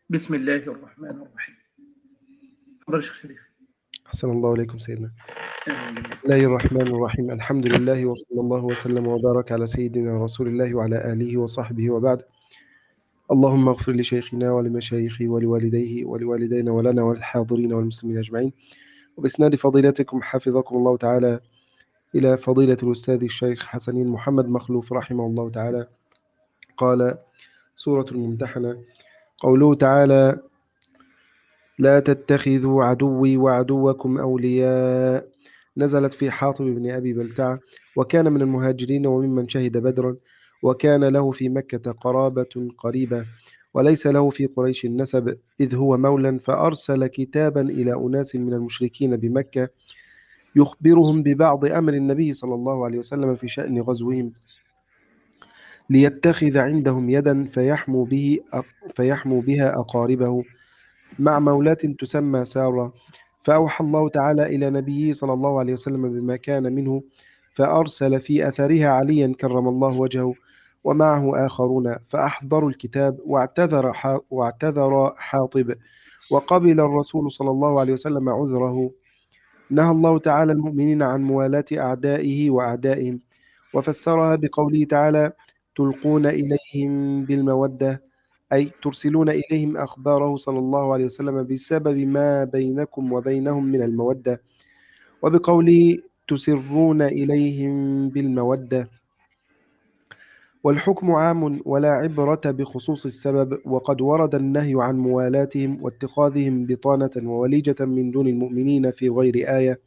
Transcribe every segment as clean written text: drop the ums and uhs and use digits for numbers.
بسم الله الرحمن الرحيم. تفضل شيخ شريف. أحسن الله إليكم سيدنا. بسم الله الرحمن الرحيم. الحمد لله وصلى الله وسلم وبارك على سيدنا رسول الله وعلى آله وصحبه وبعد. اللهم اغفر لشيخنا ولمشايخه ولوالديه ولوالدينا ولنا والحاضرين والمسلمين أجمعين. وبإسناد فضيلتكم حفظكم الله تعالى إلى فضيلة الأستاذ الشيخ حسنين محمد مخلوف رحمه الله تعالى. قال: سورة الممتحنة، قوله تعالى: لا تتخذوا عدوي وعدوكم أولياء، نزلت في حاطب بن أبي بلتعة، وكان من المهاجرين وممن شهد بدرا، وكان له في مكة قرابة قريبة، وليس له في قريش نسب، إذ هو مولى، فأرسل كتابا إلى أناس من المشركين بمكة يخبرهم ببعض أمر النبي صلى الله عليه وسلم في شأن غزوهم، ليتخذ عندهم يدا فيحموا بها أقاربه، مع مولاة تسمى سارة. فأوحى الله تعالى إلى نبيه صلى الله عليه وسلم بما كان منه، فأرسل في أثرها عليا كرم الله وجهه ومعه آخرون، فأحضروا الكتاب، واعتذر حاطب، وقبل الرسول صلى الله عليه وسلم عذره. نهى الله تعالى المؤمنين عن موالاة أعدائه وأعدائهم، وفسرها بقوله تعالى: تلقون إليهم بالمودة، أي ترسلون إليهم أخباره صلى الله عليه وسلم بسبب ما بينكم وبينهم من المودة، وبقوله تسرون إليهم بالمودة. والحكم عام ولا عبرة بخصوص السبب، وقد ورد النهي عن موالاتهم واتخاذهم بطانة ووليجة من دون المؤمنين في غير آية.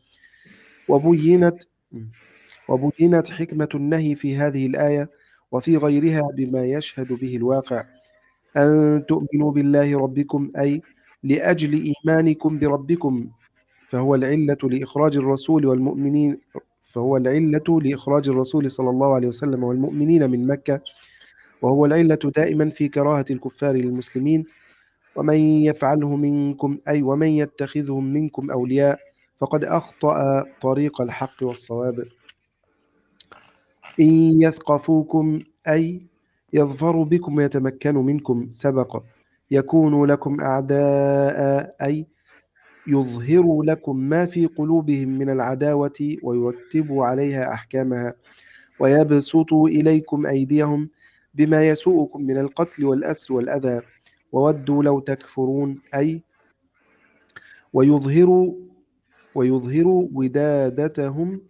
وبينت حكمة النهي في هذه الآية وفي غيرها بما يشهد به الواقع: أن تؤمنوا بالله ربكم، أي لأجل إيمانكم بربكم، فهو العلة لإخراج الرسول صلى الله عليه وسلم والمؤمنين من مكة، وهو العلة دائما في كراهة الكفار للمسلمين. ومن يفعله منكم، أي ومن يتخذهم منكم أولياء، فقد أخطأ طريق الحق والصواب. إن يثقفوكم، أي يظفروا بكم ويتمكنوا منكم، سبق. يكونوا لكم أعداء، أي يظهروا لكم ما في قلوبهم من العداوة ويرتبوا عليها أحكامها، ويبسطوا إليكم أيديهم بما يسوءكم من القتل والأسر والأذى، وودوا لو تكفرون، أي ويظهروا ودادتهم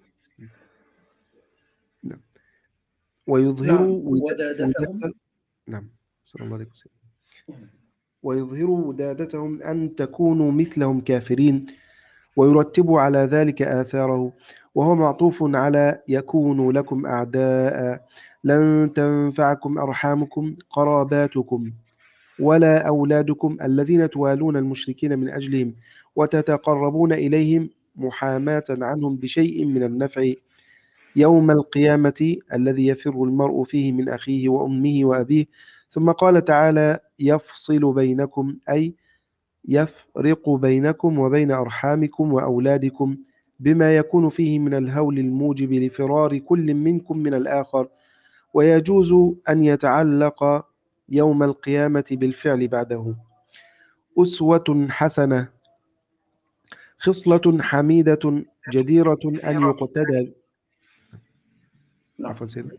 نعم صلى الله عليه وسلم. ويظهروا ودادتهم أن تكونوا مثلهم كافرين، ويرتبوا على ذلك آثاره، وهو معطوف على يكونوا لكم أعداء. لن تنفعكم أرحامكم قراباتكم ولا أولادكم الذين توالون المشركين من أجلهم وتتقربون إليهم محاماة عنهم بشيء من النفع يوم القيامة الذي يفر المرء فيه من أخيه وأمه وأبيه. ثم قال تعالى: يفصل بينكم، أي يفرق بينكم وبين أرحامكم وأولادكم بما يكون فيه من الهول الموجب لفرار كل منكم من الآخر، ويجوز أن يتعلق يوم القيامة بالفعل بعده. أسوة حسنة، خصلة حميدة جديرة أن يقتدى. عفوا سيدنا.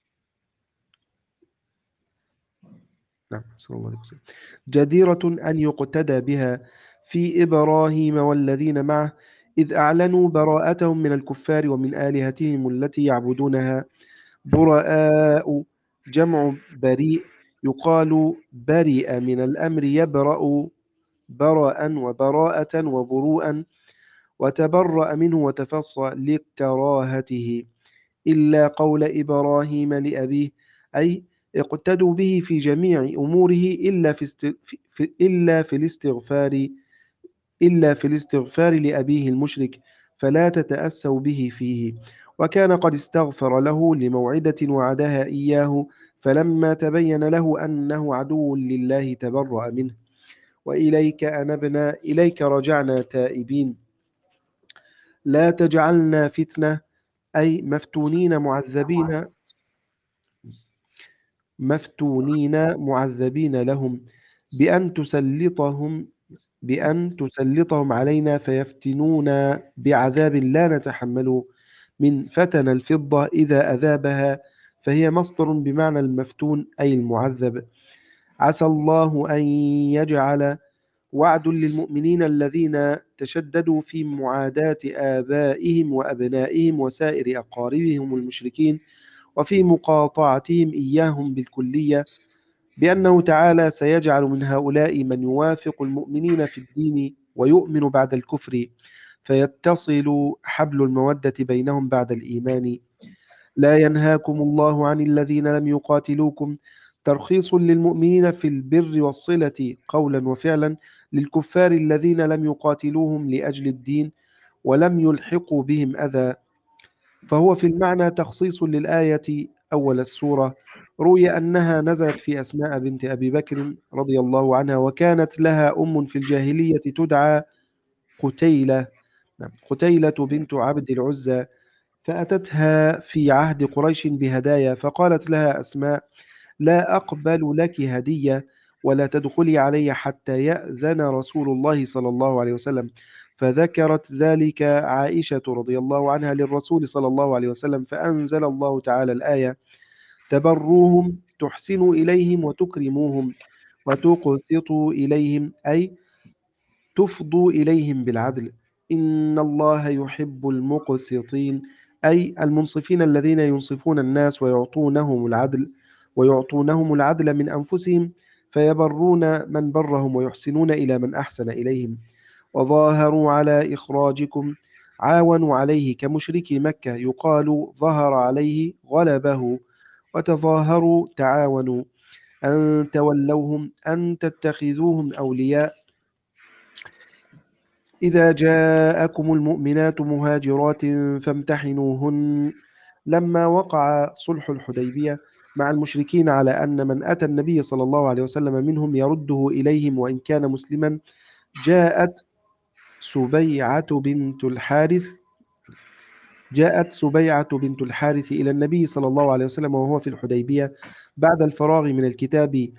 نعم صلى الله عليه وسلم. جديرة أن يقتدى بها في إبراهيم والذين معه، إذ أعلنوا براءتهم من الكفار ومن آلهتهم التي يعبدونها. براء جمع بريء، يقال برئ من الأمر يبرأ برأ وبراءة وبروءا، وتبرأ منه وتفصى لكراهته، إلا قول إبراهيم لأبيه، أي اقتدوا به في جميع أموره إلا في الاستغفار لأبيه المشرك، فلا تتأسوا به فيه. وكان قد استغفر له لموعدة وعدها إياه، فلما تبين له أنه عدو لله تبرأ منه. وإليك أنبنا، إليك رجعنا تائبين. لا تجعلنا فتنة، أي مفتونين معذبين لهم، بأن تسلطهم علينا فيفتنونا بعذاب لا نتحمله، من فتن الفضة إذا أذابها، فهي مصدر بمعنى المفتون أي المعذب. عسى الله أن يجعل وعد للمؤمنين الذين تشددوا في معاداة آبائهم وأبنائهم وسائر أقاربهم المشركين وفي مقاطعتهم إياهم بالكلية، بأنه تعالى سيجعل من هؤلاء من يوافق المؤمنين في الدين ويؤمن بعد الكفر، فيتصل حبل المودة بينهم بعد الإيمان. لا ينهاكم الله عن الذين لم يقاتلوكم، ترخيص للمؤمنين في البر والصلة قولا وفعلا للكفار الذين لم يقاتلوهم لأجل الدين ولم يلحقوا بهم أذى، فهو في المعنى تخصيص للآية أول السورة. روي أنها نزلت في أسماء بنت أبي بكر رضي الله عنها، وكانت لها أم في الجاهلية تدعى قتيلة، قتيلة بنت عبد العزى، فأتتها في عهد قريش بهدايا، فقالت لها أسماء: لا أقبل لك هدية ولا تدخلي علي حتى يأذن رسول الله صلى الله عليه وسلم. فذكرت ذلك عائشة رضي الله عنها للرسول صلى الله عليه وسلم، فأنزل الله تعالى الآية: تبروهم تحسنوا إليهم وتكرموهم وتقسطوا إليهم، أي تفضوا إليهم بالعدل، إن الله يحب المقسطين، أي المنصفين الذين ينصفون الناس ويعطونهم العدل من أنفسهم، فيبرون من برهم ويحسنون إلى من أحسن إليهم. وظاهروا على إخراجكم، عاونوا عليه كمشركي مكة، يقال ظهر عليه غلبه. وتظاهروا تعاونوا، أن تولوهم أن تتخذوهم أولياء. إذا جاءكم المؤمنات مهاجرات فامتحنوهن. لما وقع صلح الحديبية مع المشركين على أن من أتى النبي صلى الله عليه وسلم منهم يرده إليهم وإن كان مسلما، جاءت سبيعة بنت الحارث إلى النبي صلى الله عليه وسلم وهو في الحديبية بعد الفراغ من الكتاب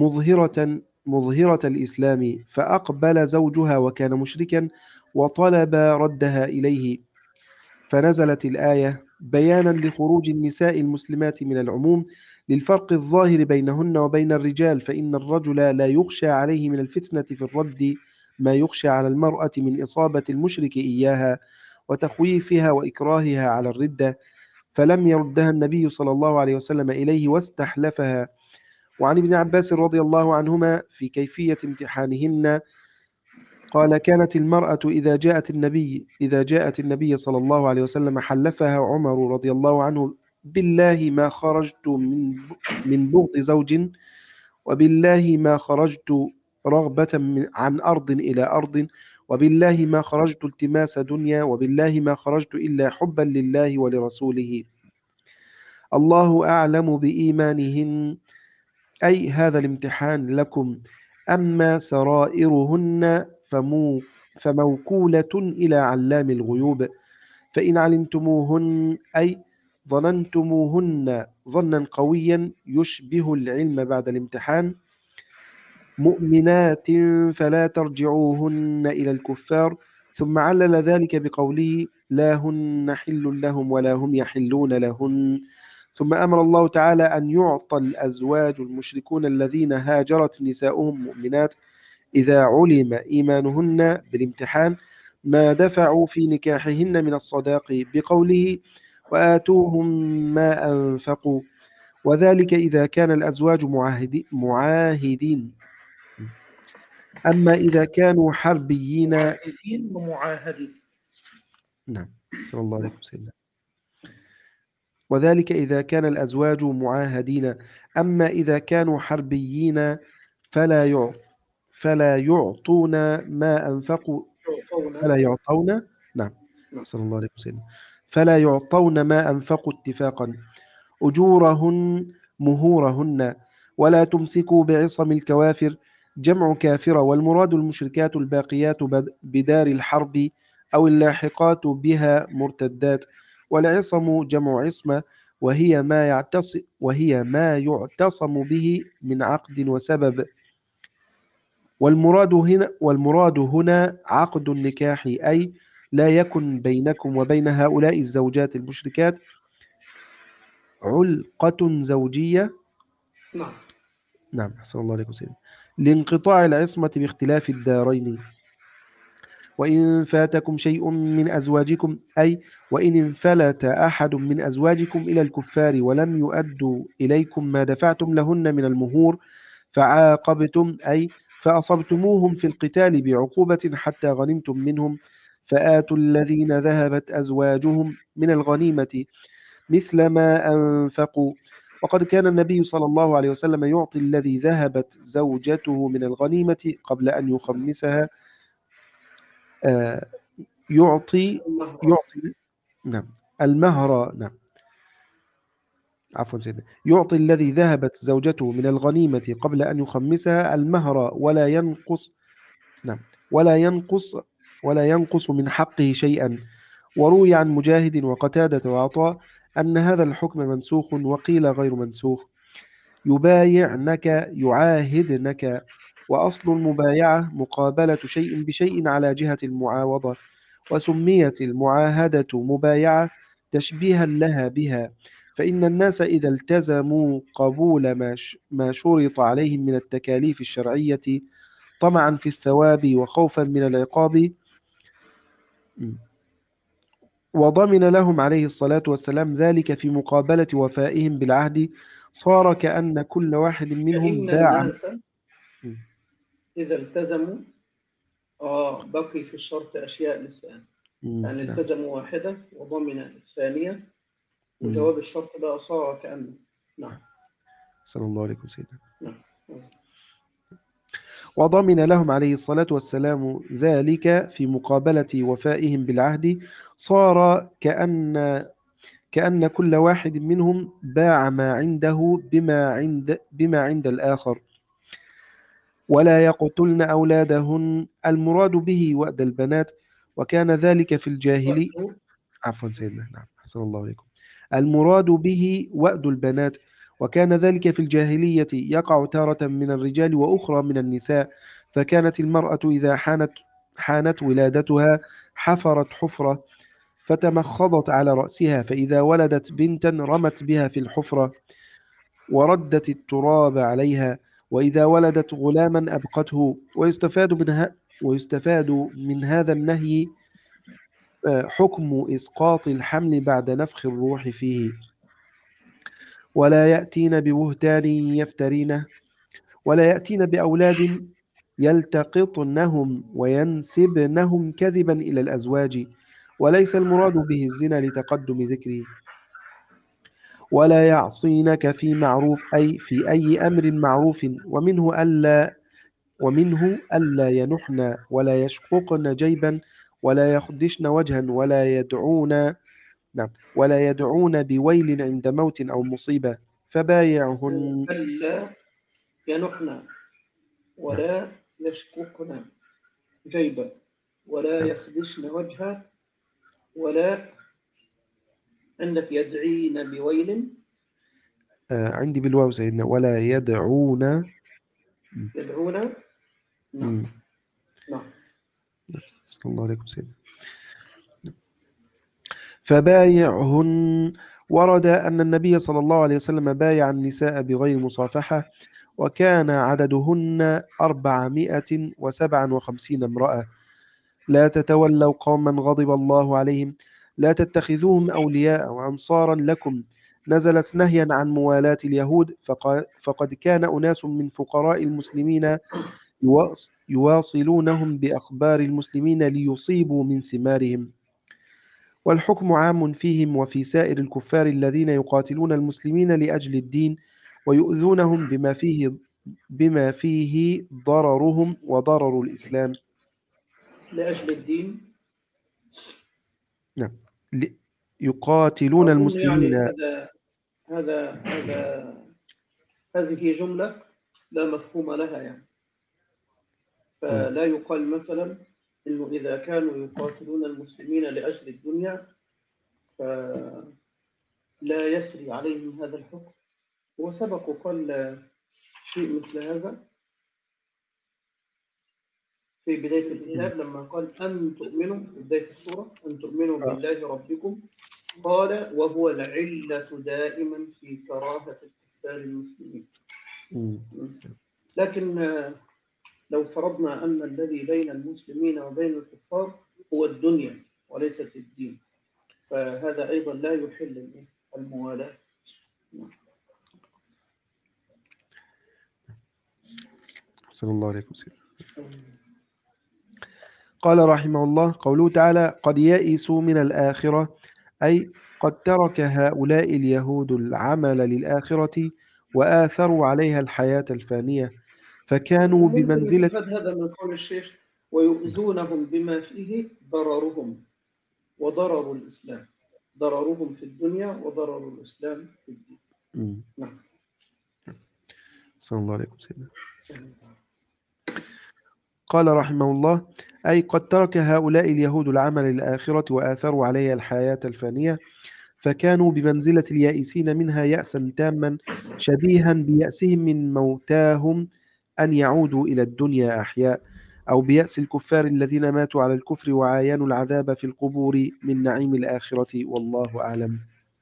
مظهرة الإسلام، فأقبل زوجها وكان مشركا وطلب ردها إليه، فنزلت الآية بيانا لخروج النساء المسلمات من العموم للفرق الظاهر بينهن وبين الرجال، فإن الرجل لا يخشى عليه من الفتنة في الرد ما يخشى على المرأة من إصابة المشرك إياها وتخويفها وإكراهها على الردة، فلم يردها النبي صلى الله عليه وسلم إليه واستحلفها. وعن ابن عباس رضي الله عنهما في كيفية امتحانهن قال: كانت المرأة إذا جاءت النبي صلى الله عليه وسلم حلفها عمر رضي الله عنه: بالله ما خرجت من بغض زوج، وبالله ما خرجت رغبة عن أرض إلى أرض، وبالله ما خرجت التماس دنيا، وبالله ما خرجت إلا حبا لله ولرسوله. الله أعلم بإيمانهن، أي هذا الامتحان لكم. أما سرائرهن فموكولة إلى علام الغيوب، فإن علمتموهن أي ظننتموهن ظنا قويا يشبه العلم بعد الامتحان مؤمنات فلا ترجعوهن إلى الكفار، ثم علل ذلك بقوله: لا هن حل لهم ولا هم يحلون لهن. ثم أمر الله تعالى أن يعطى الأزواج المشركون الذين هاجرت نساؤهم مؤمنات إذا علم إيمانهن بالامتحان ما دفعوا في نكاحهن من الصداق، بقوله: وآتوهم ما أنفقوا، وذلك إذا كان الأزواج معاهدين. أما إذا كانوا حربيين ومعاهدين. نعم، صلى الله عليه وسلم. وذلك إذا كان الأزواج معاهدين. أما إذا كانوا حربيين فلا يعطون ما أنفقوا فلا يعطون نعم صلى الله عليه وسلم فلا يعطون ما أنفقوا اتفاقا أجورهن مهورهن، ولا تمسكوا بعصم الكوافر، جمع كافرة، والمراد المشركات الباقيات بدار الحرب أو اللاحقات بها مرتدات، والعصم جمع عصمة، وهي ما يعتصم به من عقد وسبب. والمراد هنا عقد النكاح، أي لا يكن بينكم وبين هؤلاء الزوجات المشركات علقة زوجية. نعم. نعم، أحسن الله عليكم سيدي. لانقطاع العصمة باختلاف الدارين. وإن فاتكم شيء من أزواجكم، أي وإن انفلت أحد من أزواجكم إلى الكفار ولم يؤدوا إليكم ما دفعتم لهن من المهور فعاقبتم، أي فأصبتموهم في القتال بعقوبة حتى غنمتم منهم، فآتوا الذين ذهبت أزواجهم من الغنيمة مثل ما أنفقوا. وقد كان النبي صلى الله عليه وسلم يعطي الذي ذهبت زوجته من الغنيمة قبل أن يخمسها، آه، يعطي المهر. يعطي نعم المهر. نعم، عفوا سيدنا. يعطي الذي ذهبت زوجته من الغنيمة قبل أن يخمسها المهر ولا ينقص. نعم، ولا ينقص ولا ينقص من حقه شيئا. وروي عن مجاهد وقتادة وعطاء أن هذا الحكم منسوخ، وقيل غير منسوخ. يبايعنك يعاهدنك، وأصل المبايعة مقابلة شيء بشيء على جهة المعاوضة، وسميت المعاهدة مبايعة تشبيها لها بها، فإن الناس إذا التزموا قبول ما شرط عليهم من التكاليف الشرعية طمعا في الثواب وخوفا من العقاب، وضمن لهم عليه الصلاة والسلام ذلك في مقابلة وفائهم بالعهد، صار كأن كل واحد منهم فإن باع. الناس إذا التزموا بقي في الشرط أشياء لسه، يعني نعم. التزموا واحدة وضمن الثانية، مم. وجواب الشرط ده صار كأنه. نعم. صلى الله عليه وسلم. نعم. وضمن لهم عليه الصلاة والسلام ذلك في مقابلة وفائهم بالعهد، صار كأن كل واحد منهم باع ما عنده بما عند الآخر. ولا يقتلن أولادهن، المراد به وأد البنات، وكان ذلك في الجاهلية. وقته. عفوا سيدنا، نعم، أحسن الله عليكم. المراد به وأد البنات، وكان ذلك في الجاهلية يقع تارة من الرجال وأخرى من النساء، فكانت المرأة إذا حانت ولادتها حفرت حفرة فتمخضت على رأسها، فإذا ولدت بنتا رمت بها في الحفرة وردت التراب عليها، وإذا ولدت غلاما أبقته. ويستفاد من هذا النهي حكم إسقاط الحمل بعد نفخ الروح فيه. ولا يأتين ببهتان يفترينه، ولا يأتين بأولاد يلتقطنهم وينسبنهم كذبا إلى الأزواج، وليس المراد به الزنا لتقدم ذكره. ولا يعصينك في معروف، أي في أي أمر معروف، ومنه ألا ينحن ولا يشققن جيبا ولا يخدشن وجها ولا يدعون بويل عند موت أو مصيبة فبايعهن. ألا ينحن نعم. ولا يشققن جيبا ولا نعم. يخدشن وجها، ولا عندك يدعين بويل. عندي بالواو سيدنا، ولا يدعون. يدعون. نعم. مم. نعم. صلى الله عليكم سيدنا. فبايعهن. ورد أن النبي صلى الله عليه وسلم بايع النساء بغير مصافحة، وكان عددهن 457 امرأة. لا تتولوا قوما غضب الله عليهم، لا تتخذوهم أولياء وأنصارا لكم، نزلت نهيا عن موالاة اليهود، فقد كان أناس من فقراء المسلمين يواصلونهم بأخبار المسلمين ليصيبوا من ثمارهم. والحكم عام فيهم وفي سائر الكفار الذين يقاتلون المسلمين لأجل الدين ويؤذونهم بما فيه ضررهم وضرر الإسلام. لأجل الدين. نعم. يقاتلون أظن يعني المسلمين. هذا هذه جملة لا مفهوم لها يعني. فلا يقال مثلا إنه إذا كانوا يقاتلون المسلمين لأجل الدنيا فلا يسري عليهم هذا الحكم. هو وسبق وقال شيء مثل هذا. في بداية الكتاب لما قال أن تؤمنوا في بداية السورة أن تؤمنوا بالله ربكم، قال وهو العلة دائما في كراهة كفار المسلمين. لكن لو فرضنا أن الذي بين المسلمين وبين الكفار هو الدنيا وليست الدين، فهذا أيضا لا يحل الموالاة. صلى الله عليه وسلم. قال رحمه الله: قوله تعالى: قد يئسوا من الآخرة، أي قد ترك هؤلاء اليهود العمل للآخرة وآثروا عليها الحياة الفانية، فكانوا بمنزلة. هذا من قول الشيخ: ويؤذونهم بما فيه ضررهم وضرر الإسلام، ضررهم في الدنيا وضرر الإسلام في الدين. نعم. صلى الله عليه وسلم. قال رحمه الله: أي قد ترك هؤلاء اليهود العمل للآخرة وآثروا عليها الحياة الفانية، فكانوا بمنزلة اليائسين منها يأسا تاما شبيها بيأسهم من موتاهم أن يعودوا إلى الدنيا أحياء، أو بيأس الكفار الذين ماتوا على الكفر وعاينوا العذاب في القبور من نعيم الآخرة، والله أعلم.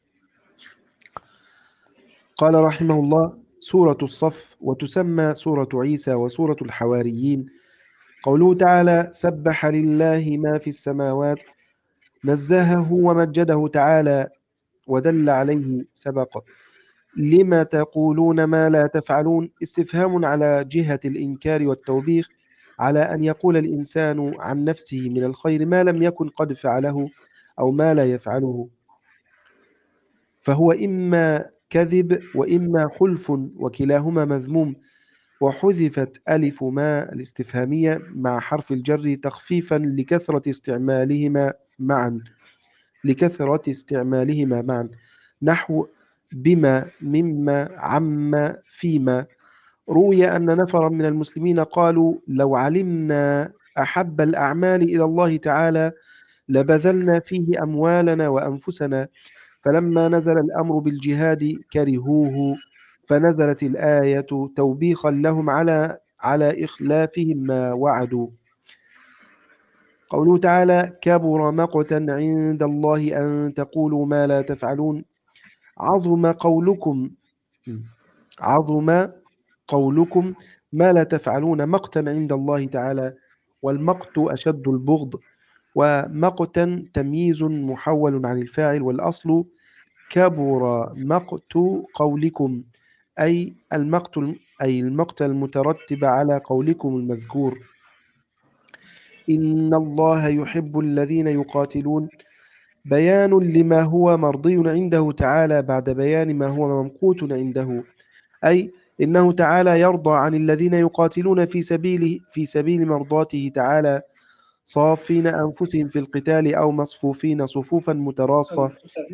قال رحمه الله: سورة الصف، وتسمى سورة عيسى وسورة الحواريين. قوله تعالى: سبح لله ما في السماوات، نزهه ومجده تعالى ودل عليه سبق. لما تقولون ما لا تفعلون، استفهام على جهة الإنكار والتوبيخ، على أن يقول الإنسان عن نفسه من الخير ما لم يكن قد فعله أو ما لا يفعله، فهو إما كذب وإما خلف، وكلاهما مذموم. وحذفت ألف ما الاستفهامية مع حرف الجر تخفيفا لكثرة استعمالهما معا، نحو بما، مما، عما، فيما. روي أن نفرا من المسلمين قالوا: لو علمنا أحب الأعمال إلى الله تعالى لبذلنا فيه أموالنا وأنفسنا، فلما نزل الأمر بالجهاد كرهوه، فنزلت الآية توبيخا لهم على إخلافهم ما وعدوا. قوله تعالى: كبر مقتا عند الله أن تقولوا ما لا تفعلون. عظم قولكم ما لا تفعلون مقتا عند الله تعالى، والمقت أشد البغض. ومقتا تمييز محول عن الفاعل، والأصل كبر مقت قولكم، أي المقت المترتب على قولكم المذكور. إن الله يحب الذين يقاتلون، بيان لما هو مرضي عنده تعالى بعد بيان ما هو ممقوت عنده، أي إنه تعالى يرضى عن الذين يقاتلون في سبيل مرضاته تعالى، صافين أنفسهم في القتال أو مصفوفين صفوفا متراصة.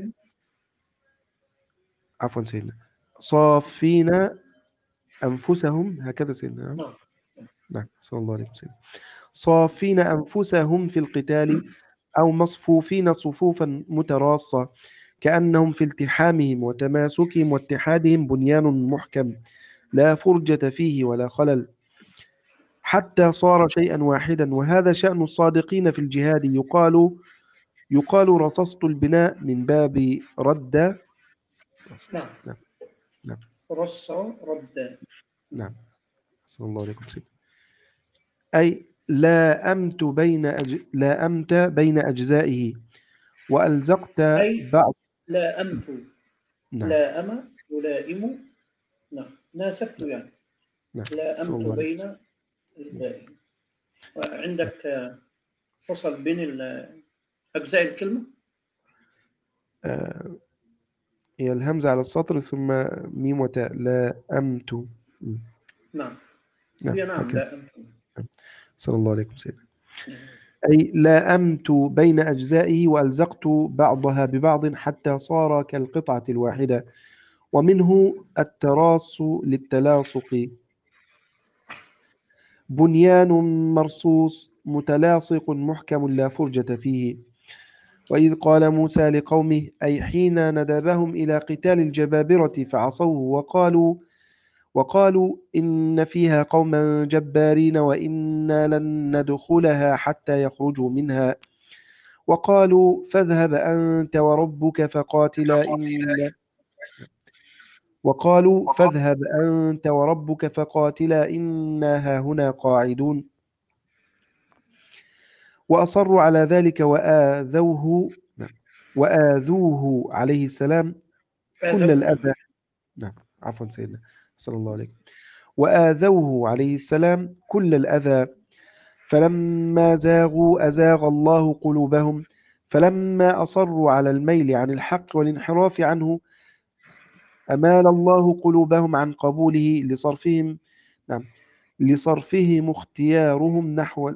عفوا سيدنا، صافين أنفسهم، هكذا سيدنا. نعم، صلى الله عليه وسلم. صافين أنفسهم في القتال أو مصفوفين صفوفا متراصة، كأنهم في التحامهم وتماسكهم واتحادهم بنيان محكم لا فرجة فيه ولا خلل، حتى صار شيئا واحدا. وهذا شأن الصادقين في الجهاد. يقال رصصت البناء من باب رد. نعم. رص رد. نعم، صلى الله عليه وسلم. أي لا أمت بين أجزائه، وألزقت بعض. لا أمت. نعم. لا أم يلائم. نعم، ناسبت يعني. نعم. لا أمت بين أجزائه. وعندك فصل بين أجزاء الكلمة. هي الهمزة على السطر ثم ميم وتاء. لا أمت. نعم. نعم. لا أمت. صلى الله عليه وسلم. أي لا أمت بين أجزائه وألزقت بعضها ببعض حتى صار كالقطعة الواحدة. ومنه التراص للتلاصق، بنيان مرصوص متلاصق محكم لا فرجة فيه. وإذ قال موسى لقومه، أي حين ندبهم إلى قتال الجبابرة فعصوه وقالوا إن فيها قوما جبارين وإنا لن ندخلها حتى يخرجوا منها وقالوا فاذهب أنت وربك فقاتلا إنا هاهنا قاعدون وأصروا على ذلك وآذوه عليه السلام كل الأذى. نعم عفوا سيدنا صلى الله عليه. وآذوه عليه السلام كل الأذى فلما زاغوا أزاغ الله قلوبهم فلما أصروا على الميل عن الحق والانحراف عنه أمال الله قلوبهم عن قبوله لصرفهم اختيارهم نحو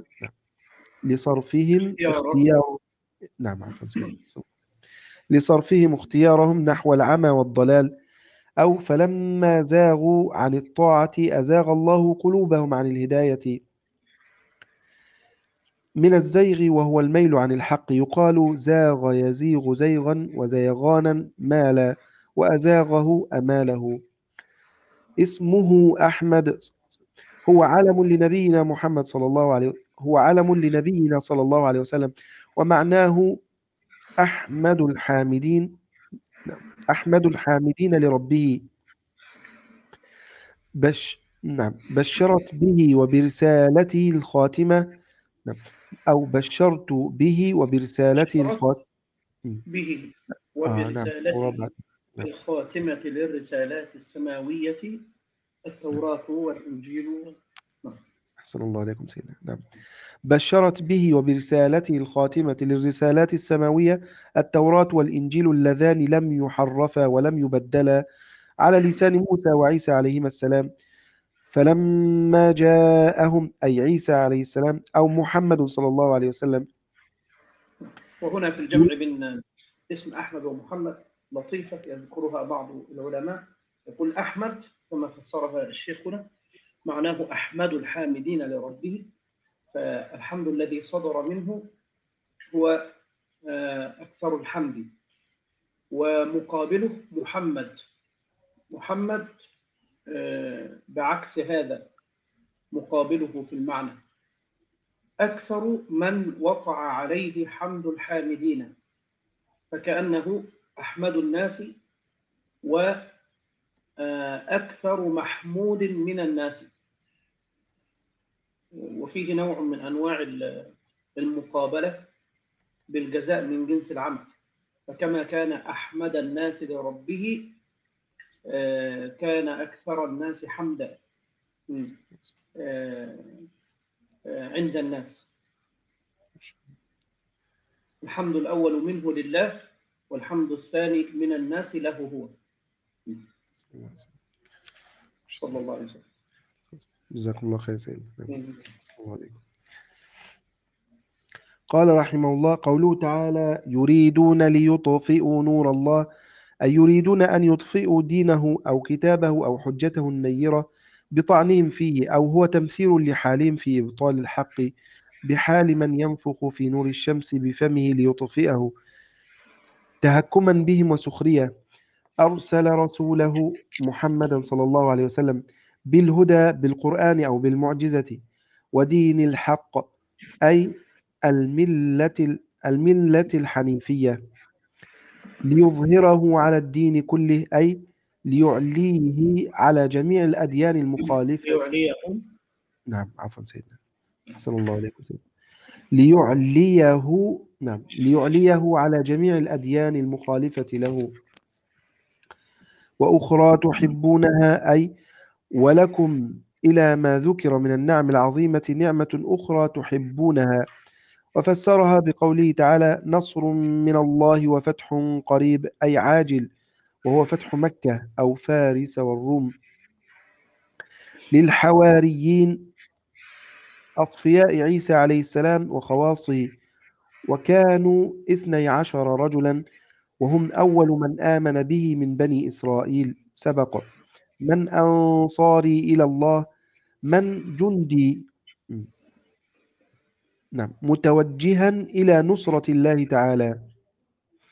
لصرفهم اختيارهم نحو العمى والضلال أو فلما زاغوا عن الطاعة أزاغ الله قلوبهم عن الهداية من الزيغ وهو الميل عن الحق. يقال زاغ يزيغ زيغا وزيغانا مالا وأزاغه أماله. اسمه أحمد هو علم لنبينا محمد صلى الله عليه وسلم ومعناه أحمد الحامدين لربه بشرت به وبرسالته الخاتمة أو بشرت به وبرسالته الخاتمة الخاتمة للرسالات السماوية التوراة والإنجيل. أحسن الله عليكم سيدنا. نعم بشرت به وبرسالته الخاتمة للرسالات السماوية التوراة والإنجيل اللذان لم يحرفا ولم يبدلا على لسان موسى وعيسى عليهما السلام. فلما جاءهم أي عيسى عليه السلام أو محمد صلى الله عليه وسلم. وهنا في الجمع بين اسم أحمد ومحمد لطيفة يذكرها بعض العلماء. يقول أحمد كما فسرها الشيخ هنا معناه أحمد الحامدين لربه، فالحمد الذي صدر منه هو أكثر الحمد، ومقابله محمد بعكس هذا مقابله في المعنى أكثر من وقع عليه حمد الحامدين، فكأنه أحمد الناس وأكثر محمود من الناس، وفيه نوع من أنواع المقابلة بالجزاء من جنس العمل. فكما كان أحمد الناس لربه كان أكثر الناس حمدا عند الناس. الحمد الأول منه لله والحمد الثاني من الناس له هو صلى الله عليه وسلم. جزاكم الله خير سيدنا. السلام عليكم. قال رحمه الله قوله تعالى يريدون ليطفئوا نور الله أي يريدون أن يطفئوا دينه أو كتابه أو حجته النيرة بطعنهم فيه، أو هو تمثيل لحالهم في إبطال الحق بحال من ينفخ في نور الشمس بفمه ليطفئه تهكما بهم وسخرية. أرسل رسوله محمدا صلى الله عليه وسلم بالهدى بالقرآن أو بالمعجزة ودين الحق أي الملة الحنيفية ليظهره على الدين كله أي ليعليه على جميع الأديان المخالفة. نعم عفوا سيدنا أحسن الله عليكم سيدنا. ليعليه على جميع الأديان المخالفة له. وأخرى تحبونها أي ولكم إلى ما ذكر من النعم العظيمة نعمة أخرى تحبونها. وفسرها بقوله تعالى نصر من الله وفتح قريب أي عاجل وهو فتح مكة أو فارس والروم. للحواريين أصفياء عيسى عليه السلام وخواصه وكانوا 12 رجلا وهم أول من آمن به من بني إسرائيل سبق. من أنصاري إلى الله من جندي متوجها إلى نصرة الله تعالى.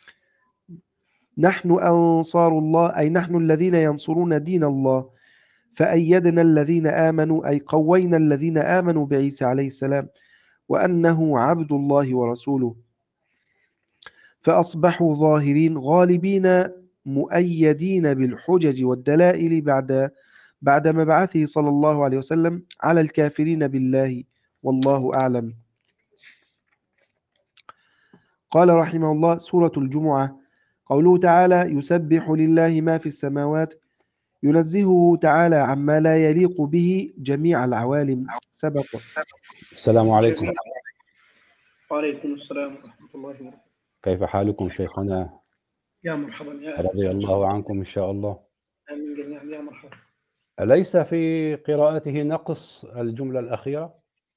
نحن أنصار الله أي نحن الذين ينصرون دين الله. فأيدنا الذين آمنوا أي قوينا الذين آمنوا بعيسى عليه السلام وأنه عبد الله ورسوله، فأصبحوا ظاهرين غالبين مؤيدين بالحجج والدلائل بعد مبعثه صلى الله عليه وسلم على الكافرين بالله، والله أعلم. قال رحمه الله: سورة الجمعة. قوله تعالى: يسبح لله ما في السماوات، ينزهه تعالى عما لا يليق به جميع العوالم. سبق. السلام عليكم. وعليكم السلام ورحمة الله وبركاته. كيف حالكم شيخنا؟ يا مرحبا، يا رضي الله عنكم إن شاء الله. آمين جميعا، يا مرحبا. أليس في قراءته نقص الجملة الأخيرة؟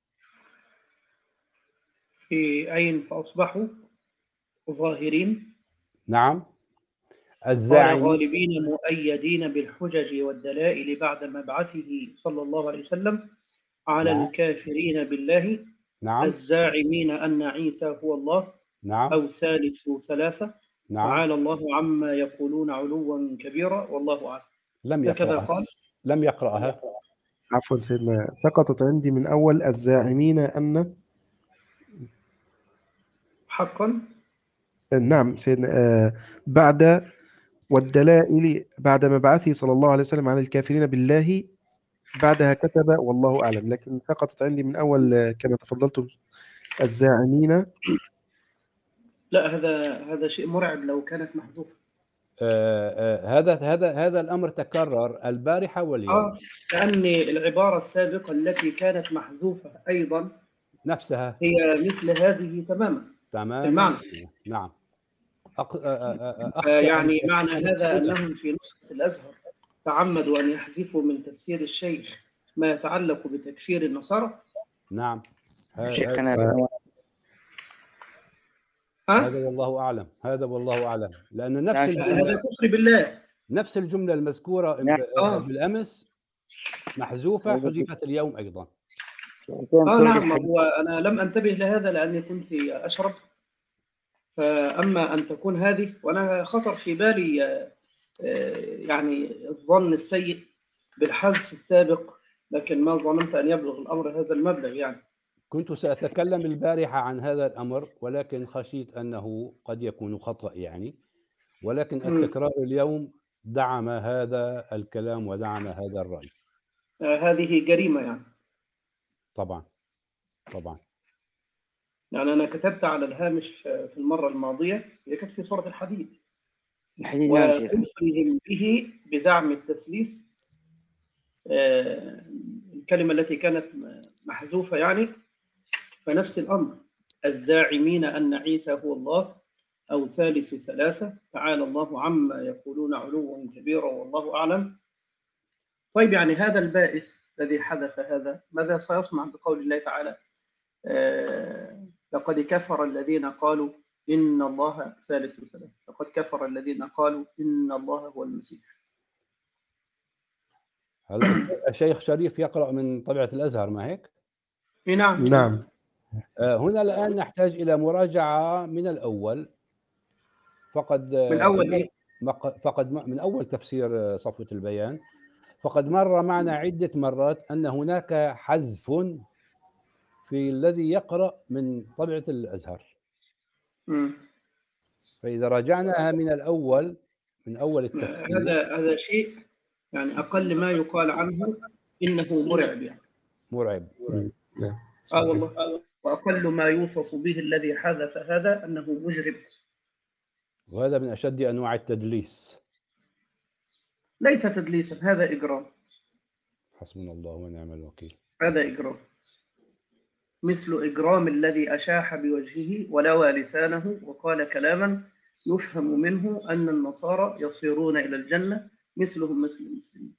في أين فأصبحوا ظاهرين؟ نعم. قال الزاعم. غالبين مؤيدين بالحجج والدلائل بعد مبعثه صلى الله عليه وسلم على نعم. الكافرين بالله. نعم. الزاعمين أن عيسى هو الله. نعم. أو ثالث ثلاثة. نعم. تعالى الله عما يقولون علوا كبيرا، والله أعلم. هكذا قال. لم يقرأها. عفوا سيدنا، سقطت عندي من أول الزاعمين أن. حقا. نعم سيدنا، بعد والدلائل بعد مبعثه صلى الله عليه وسلم على الكافرين بالله، بعدها كتب والله أعلم، لكن سقطت عندي من أول كما تفضلتم الزاعمين. لا، هذا شيء مرعب لو كانت محذوفة. هذا الأمر تكرر البارحة واليوم. لأن العبارة السابقة التي كانت محذوفة أيضا نفسها هي مثل هذه تماما. المعنى. نعم. يعني معنى هذا أنهم في نسخة الأزهر تعمدوا أن يحذفوا من تفسير الشيخ ما يتعلق بتكفير النصارى. نعم. هذا والله أعلم. هذا والله أعلم، لأن نفس هذا كفر بالله. نفس الجملة المذكورة بالأمس محذوفة، حذفت اليوم أيضا. نعم. هو أنا لم أنتبه لهذا لأني كنت أشرب، فأما أن تكون هذه، وأنا خطر في بالي يعني الظن السيء بالحذف السابق، لكن ما ظننت أن يبلغ الأمر هذا المبلغ. يعني كنت سأتكلم البارحة عن هذا الأمر، ولكن خشيت أنه قد يكون خطأ يعني، ولكن التكرار اليوم دعم هذا الكلام ودعم هذا الرأي. هذه جريمة يعني. طبعا. يعني أنا كتبت على الهامش في المرة الماضية، هي كانت في سورة الحديد، وكفرهم به بزعم التثليث، الكلمة التي كانت محذوفة يعني، فنفس الأمر. الزاعمين أن عيسى هو الله أو ثالث ثلاثة، تعالى الله عما يقولون علوا كبيرا، والله أعلم. طيب، يعني هذا البائس الذي حذف هذا ماذا سيصنع بقول الله تعالى: لقد كفر الذين قالوا إن الله ثالث ثلاثة، لقد كفر الذين قالوا إن الله هو المسيح. هلا الشيخ شريف يقرأ من طبيعة الأزهر، ما هيك؟ نعم. هنا الآن نحتاج إلى مراجعة من الأول. فقد من أول تفسير صفوة البيان، فقد مر معنا عدة مرات أن هناك حذف في الذي يقرأ من طبيعة الأزهر. فإذا رجعناها من أول التفسير، هذا شيء يعني أقل ما يقال عنه إنه مرعب يعني. مرعب. والله. وأقل ما يوصف به الذي حذف هذا أنه مجرم. وهذا من أشد أنواع التدليس. ليس تدليسا، هذا إجرام. حسبنا الله ونعم الوكيل. هذا إجرام، مثل إجرام الذي أشاح بوجهه ولوى لسانه وقال كلاما يفهم منه أن النصارى يصيرون إلى الجنة مثلهم مثل المسلمين.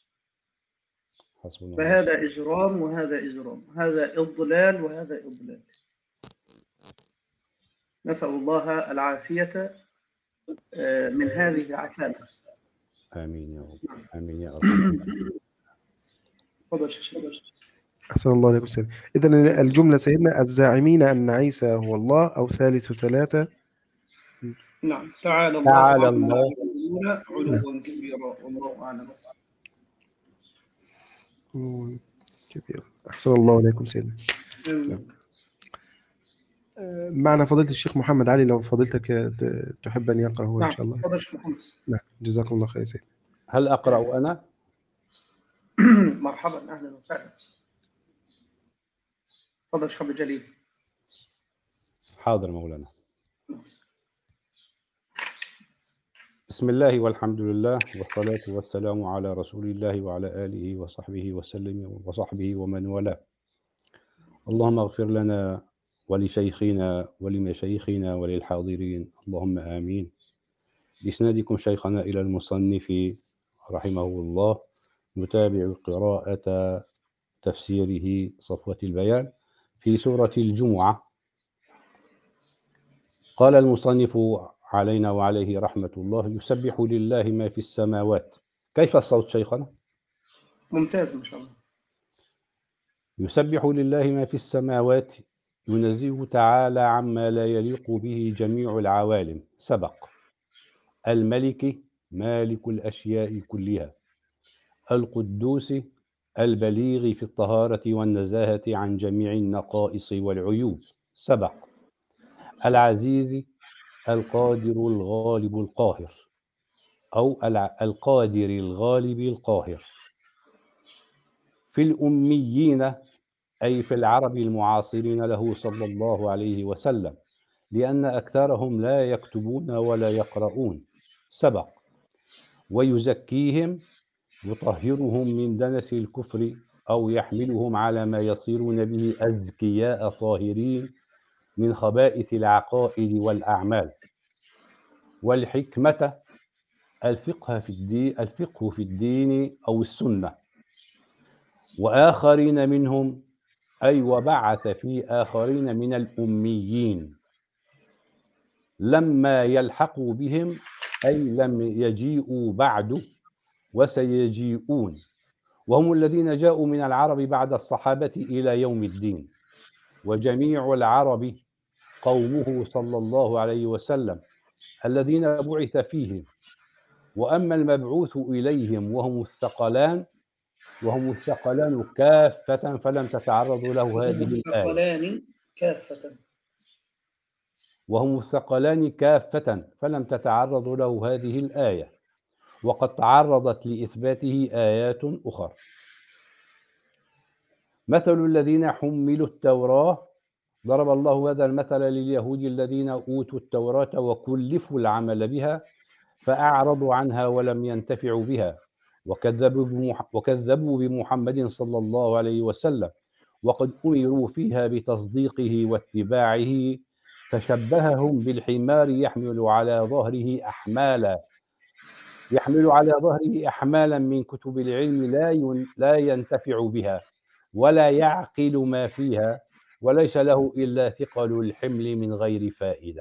فهذا إجرام وهذا إجرام، هذا إضلال وهذا إضلال. نسأل الله العافية من هذه العثامة. آمين يا رب. آمين يا رب. تفضل. أحسن الله عليكم سيدنا. إذن الجملة سيدنا: الزاعمين أن عيسى هو الله أو ثالث ثلاثة. نعم. تعالى الله علوا كبيرا، والله أعلم. كثير. أحسن الله إليكم سيدنا. معنا فضيلة الشيخ محمد علي، لو فضيلتك تحب أن يقرأ هو إن شاء الله. تفضل الشيخ محمد. نعم، جزاكم الله خير سيدنا. هل أقرأ أنا؟ مرحبا، أهلا وسهلا. تفضل شيخ عبد الجليل. حاضر مولانا. بسم الله والحمد لله والصلاة والسلام على رسول الله وعلى آله وصحبه وسلم وصحبه ومن والاه. اللهم اغفر لنا ولشيخنا ولمشايخنا وللحاضرين، اللهم آمين. بإسنادكم شيخنا إلى المصنف رحمه الله، نتابع قراءة تفسيره صفوة البيان في سورة الجمعة. قال المصنف علينا وعليه رحمة الله: يسبح لله ما في السماوات. كيف الصوت شيخنا؟ ممتاز ما شاء الله. يسبح لله ما في السماوات، ينزه تعالى عما لا يليق به جميع العوالم. سبق: الملك مالك الأشياء كلها، القدوس البليغ في الطهارة والنزاهة عن جميع النقائص والعيوب. سبق: العزيز القادر الغالب القاهر، أو القادر الغالب القاهر. في الأميين، أي في العرب المعاصرين له صلى الله عليه وسلم، لأن أكثرهم لا يكتبون ولا يقرؤون. سبق: ويزكيهم، يطهرهم من دنس الكفر أو يحملهم على ما يصيرون به أزكياء طاهرين من خبائث العقائد والأعمال. والحكمة الفقه في الدين أو السنة. وآخرين منهم، أي وبعث في آخرين من الأميين لما يلحقوا بهم، أي لم يجيئوا بعد وسيجيئون، وهم الذين جاءوا من العرب بعد الصحابة إلى يوم الدين. وجميع العرب قومه صلى الله عليه وسلم الذين بعث فيهم. وأما المبعوث إليهم وهم الثقلان كافة فلم تتعرض له هذه الآية. وهم الثقلان كافة فلم تتعرض له هذه الآية، وقد تعرضت لإثباته آيات أخرى. مثل الذين حملوا التوراة، ضرب الله هذا المثل لليهود الذين أوتوا التوراة وكلفوا العمل بها فأعرضوا عنها ولم ينتفعوا بها، وكذبوا بمحمد صلى الله عليه وسلم، وقد أمروا فيها بتصديقه واتباعه، فشبههم بالحمار يحمل على ظهره أحمالا من كتب العلم لا ينتفع بها ولا يعقل ما فيها، وليس له إلا ثقل الحمل من غير فائدة.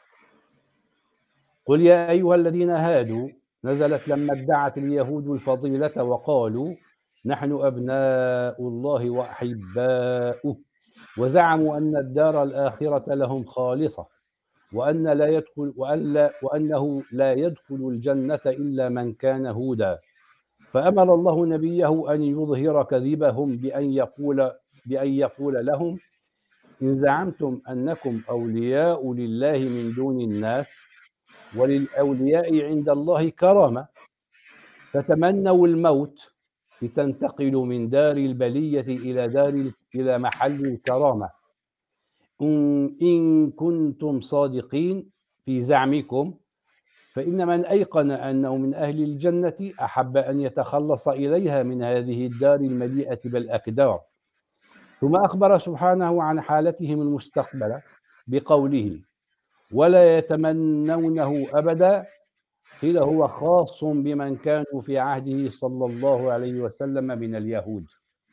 قل يا أيها الذين هادوا، نزلت لما ادعت اليهود الفضيلة وقالوا نحن أبناء الله وأحباؤه، وزعموا أن الدار الآخرة لهم خالصة، وأنه لا يدخل الجنة إلا من كان هودا. فأمر الله نبيه أن يظهر كذبهم بأن يقول لهم إن زعمتم أنكم أولياء لله من دون الناس، وللأولياء عند الله كرامة، فتمنوا الموت لتنتقلوا من دار البلية إلى محل الكرامة. إن كنتم صادقين في زعمكم، فإن من أيقن أنه من أهل الجنة أحب أن يتخلص إليها من هذه الدار المليئة بالأكدار. ثم أخبر سبحانه عن حالتهم المستقبلة بقوله ولا يتمنونه أبدا، قيل هو خاص بمن كانوا في عهده صلى الله عليه وسلم من اليهود.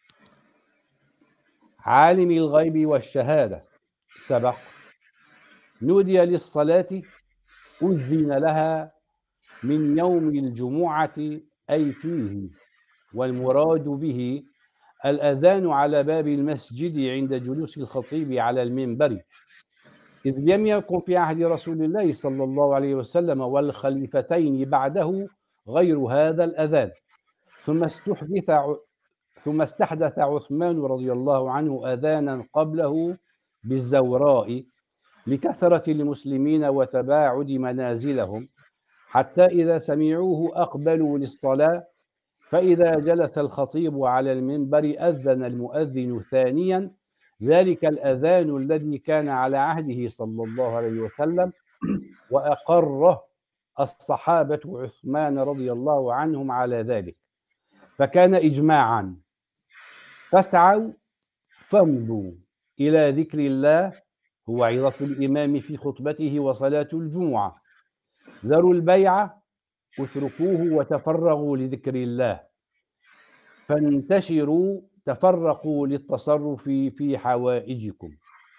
عالم الغيب والشهادة. سبق: نودي للصلاة أذن لها من يوم الجمعة أي فيه، والمراد به الأذان على باب المسجد عند جلوس الخطيب على المنبر، إذ لم يكن في عهد رسول الله صلى الله عليه وسلم والخليفتين بعده غير هذا الأذان. ثم ثم استحدث عثمان رضي الله عنه أذانا قبله بالزوراء لكثرة المسلمين وتباعد منازلهم، حتى إذا سمعوه أقبلوا للصلاة، فإذا جلس الخطيب على المنبر أذن المؤذن ثانيا ذلك الأذان الذي كان على عهده صلى الله عليه وسلم، وأقره الصحابة عثمان رضي الله عنهم على ذلك، فكان إجماعا. فاسعوا فامضوا إلى ذكر الله، هو عظة الإمام في خطبته وصلاة الجمعة. ذروا البيع اتركوه وتفرغوا لذكر الله، فانتشروا تفرقوا للتصرف في حوائجكم.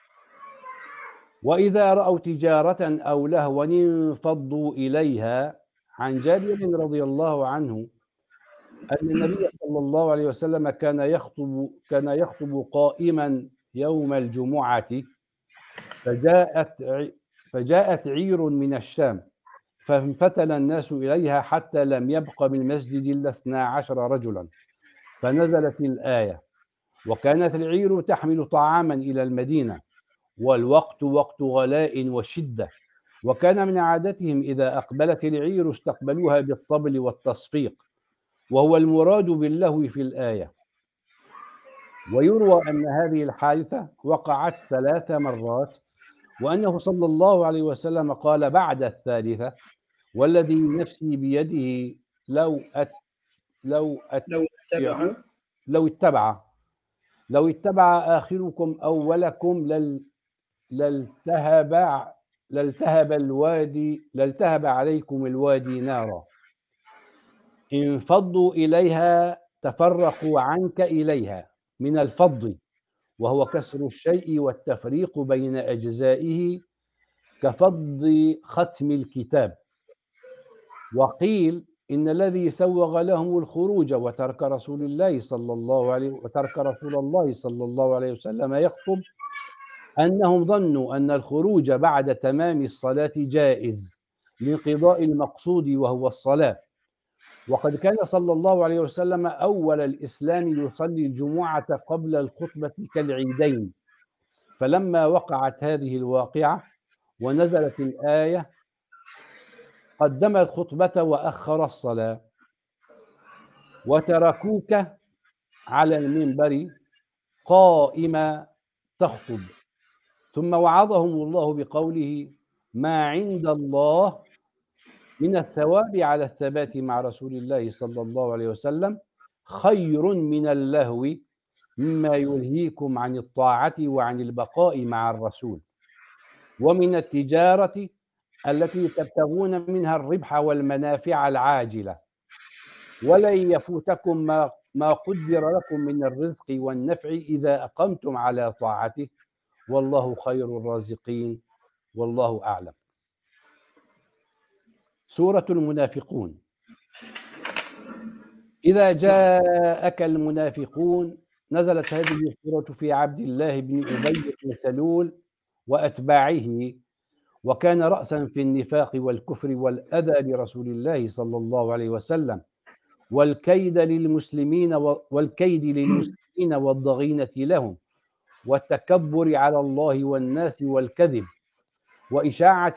وإذا رأوا تجارة أو لهوا انفضوا إليها. عن جابر رضي الله عنه أن النبي صلى الله عليه وسلم كان يخطب قائما يوم الجمعة، فجاءت عير من الشام، فانفتل الناس إليها حتى لم يبق من المسجد إلا 12 رجلا، فنزلت الآية: وكانت العير تحمل طعاما إلى المدينة، والوقت وقت غلاء وشدة، وكان من عادتهم إذا أقبلت العير استقبلوها بالطبل والتصفيق، وهو المراد باللهو في الآية. ويروى أن هذه الحادثة وقعت 3 مرات، وأنه صلى الله عليه وسلم قال بعد الثالثة: والذي نفسي بيده لو اتبع آخركم أولكم لالتهب عليكم الوادي نارا. انفضوا إليها تفرقوا عنك إليها، من الفض وهو كسر الشيء والتفريق بين أجزائه كفض ختم الكتاب. وقيل إن الذي سوغ لهم الخروج وترك رسول الله صلى الله عليه وسلم يخطب أنهم ظنوا أن الخروج بعد تمام الصلاة جائز لانقضاء المقصود وهو الصلاة. وقد كان صلى الله عليه وسلم أول الإسلام يصلي الجمعة قبل الخطبة كالعيدين، فلما وقعت هذه الواقعة ونزلت الآية قدم الخطبة وأخر الصلاة، وتركوك على المنبر قائما تخطب. ثم وعظهم الله بقوله: ما عند الله من الثواب على الثبات مع رسول الله صلى الله عليه وسلم خير من اللهو مما يلهيكم عن الطاعة وعن البقاء مع الرسول، ومن التجارة التي تبتغون منها الربح والمنافع العاجلة، ولن يفوتكم ما قدر لكم من الرزق والنفع إذا أقمتم على طاعته، والله خير الرازقين، والله أعلم. سورة المنافقون. إذا جاءك المنافقون، نزلت هذه السورة في عبد الله بن أبي بن سلول وأتباعه، وكان رأسا في النفاق والكفر والأذى لرسول الله صلى الله عليه وسلم، والكيد للمسلمين والضغينة لهم، والتكبر على الله والناس، والكذب، وإشاعة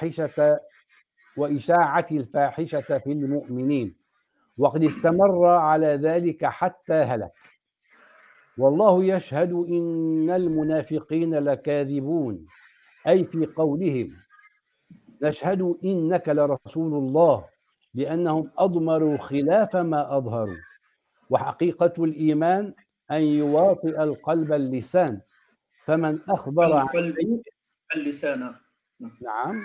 الفاحشة في المؤمنين، وقد استمر على ذلك حتى هلك. والله يشهد إن المنافقين لكاذبون، أي في قولهم نشهد إنك لرسول الله، لأنهم أضمروا خلاف ما أظهروا. وحقيقة الإيمان أن يواطئ القلب اللسان، فمن أخبر عن اللسان. نعم،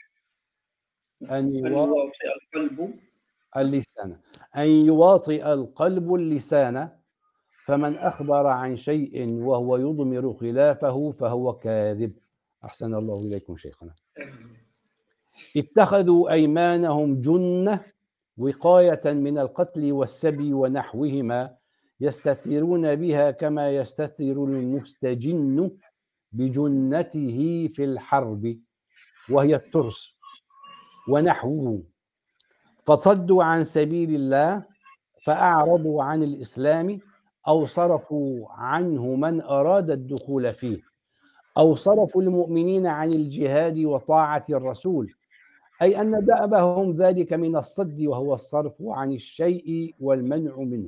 أن يواطئ القلب اللسان، أن يواطئ القلب اللسان، فمن أخبر عن شيء وهو يضمر خلافه فهو كاذب. أحسن الله إليكم شيخنا. اتخذوا أيمانهم جنة وقاية من القتل والسبي ونحوهما، يستترون بها كما يستتر المستجن بجنته في الحرب، وهي الترس ونحوه، فصدوا عن سبيل الله، فأعرضوا عن الإسلام أو صرفوا عنه من أراد الدخول فيه، أو صرفوا المؤمنين عن الجهاد وطاعة الرسول، أي أن دأبهم ذلك من الصد، وهو الصرف عن الشيء والمنع منه.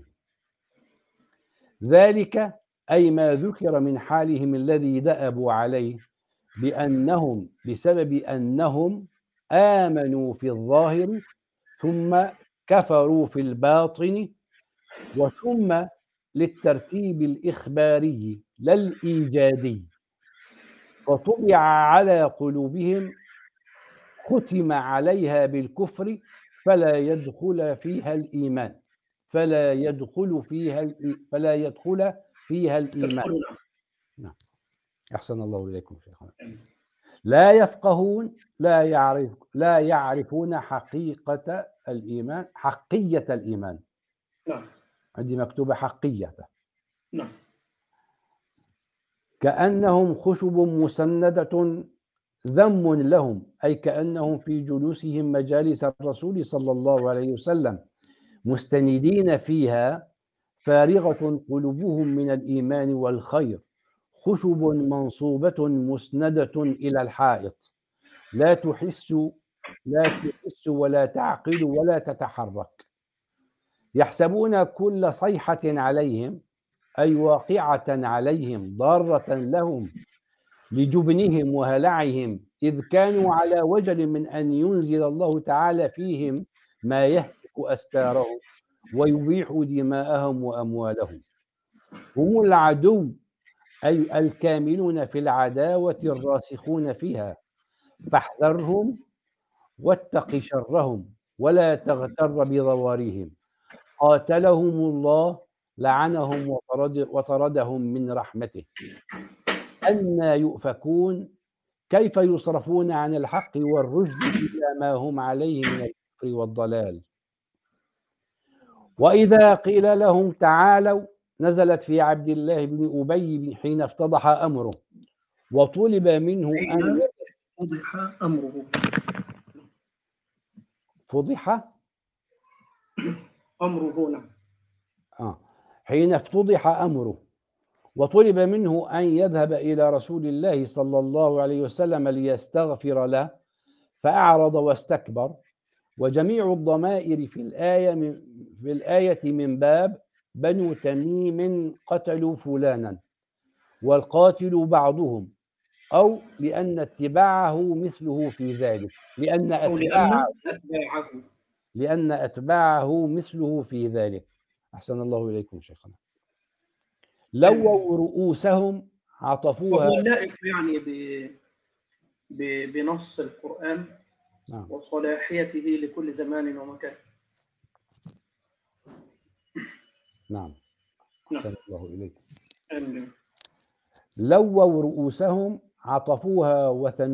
ذلك أي ما ذكر من حالهم الذي دأبوا عليه، بأنهم بسبب أنهم آمنوا في الظاهر ثم كفروا في الباطن، وثم للترتيب الإخباري لا الإيجادي، فطبع على قلوبهم، ختم عليها بالكفر، فلا يدخل فيها الإيمان، فلا يدخل فيها الإيمان. نعم. أحسن الله إليكم شيخنا. لا يفقهون، لا يعرفون حقيقة الإيمان، حقية الإيمان. نعم. عندي مكتوبة حقية. نعم. كأنهم خشب مسندة ذم لهم، أي كأنهم في جلوسهم مجالس الرسول صلى الله عليه وسلم مستندين فيها، فارغة قلوبهم من الإيمان والخير، خشب منصوبة مسندة إلى الحائط، لا تحس ولا تعقل ولا تتحرك. يحسبون كل صيحة عليهم، أي واقعة عليهم ضارة لهم، لجبنهم وهلعهم، إذ كانوا على وجل من أن ينزل الله تعالى فيهم ما يهتك أستارهم ويبيح دماءهم وأموالهم. هم العدو، أي الكاملون في العداوة الراسخون فيها، فاحذرهم واتق شرهم ولا تغتر بضوارهم. قاتلهم الله، لعنهم وطردهم من رحمته. أنى يؤفكون، كيف يصرفون عن الحق والرشد إلى ما هم عليه من الكفر والضلال. وإذا قيل لهم تعالوا، نزلت في عبد الله بن أبي حين افتضح أمره، وطلب منه أن فضح أمره. فضح أمره. نعم. حين افتضح أمره، وطلب منه أن يذهب إلى رسول الله صلى الله عليه وسلم ليستغفر له، فأعرض واستكبر. وجميع الضمائر في الآية من باب بنو تميم قتلوا فلانا، والقاتل بعضهم، أو لأن اتباعه مثله في ذلك، لأن أتباعه مثله في ذلك. أحسن الله إليكم شيخنا. لووا رؤوسهم عطفوها، وهو اللائق يعني بنص القرآن. نعم. وصلاحيته لكل زمان ومكان. نعم. أحسن الله إليكم. آمين. لووا رؤوسهم عطفوها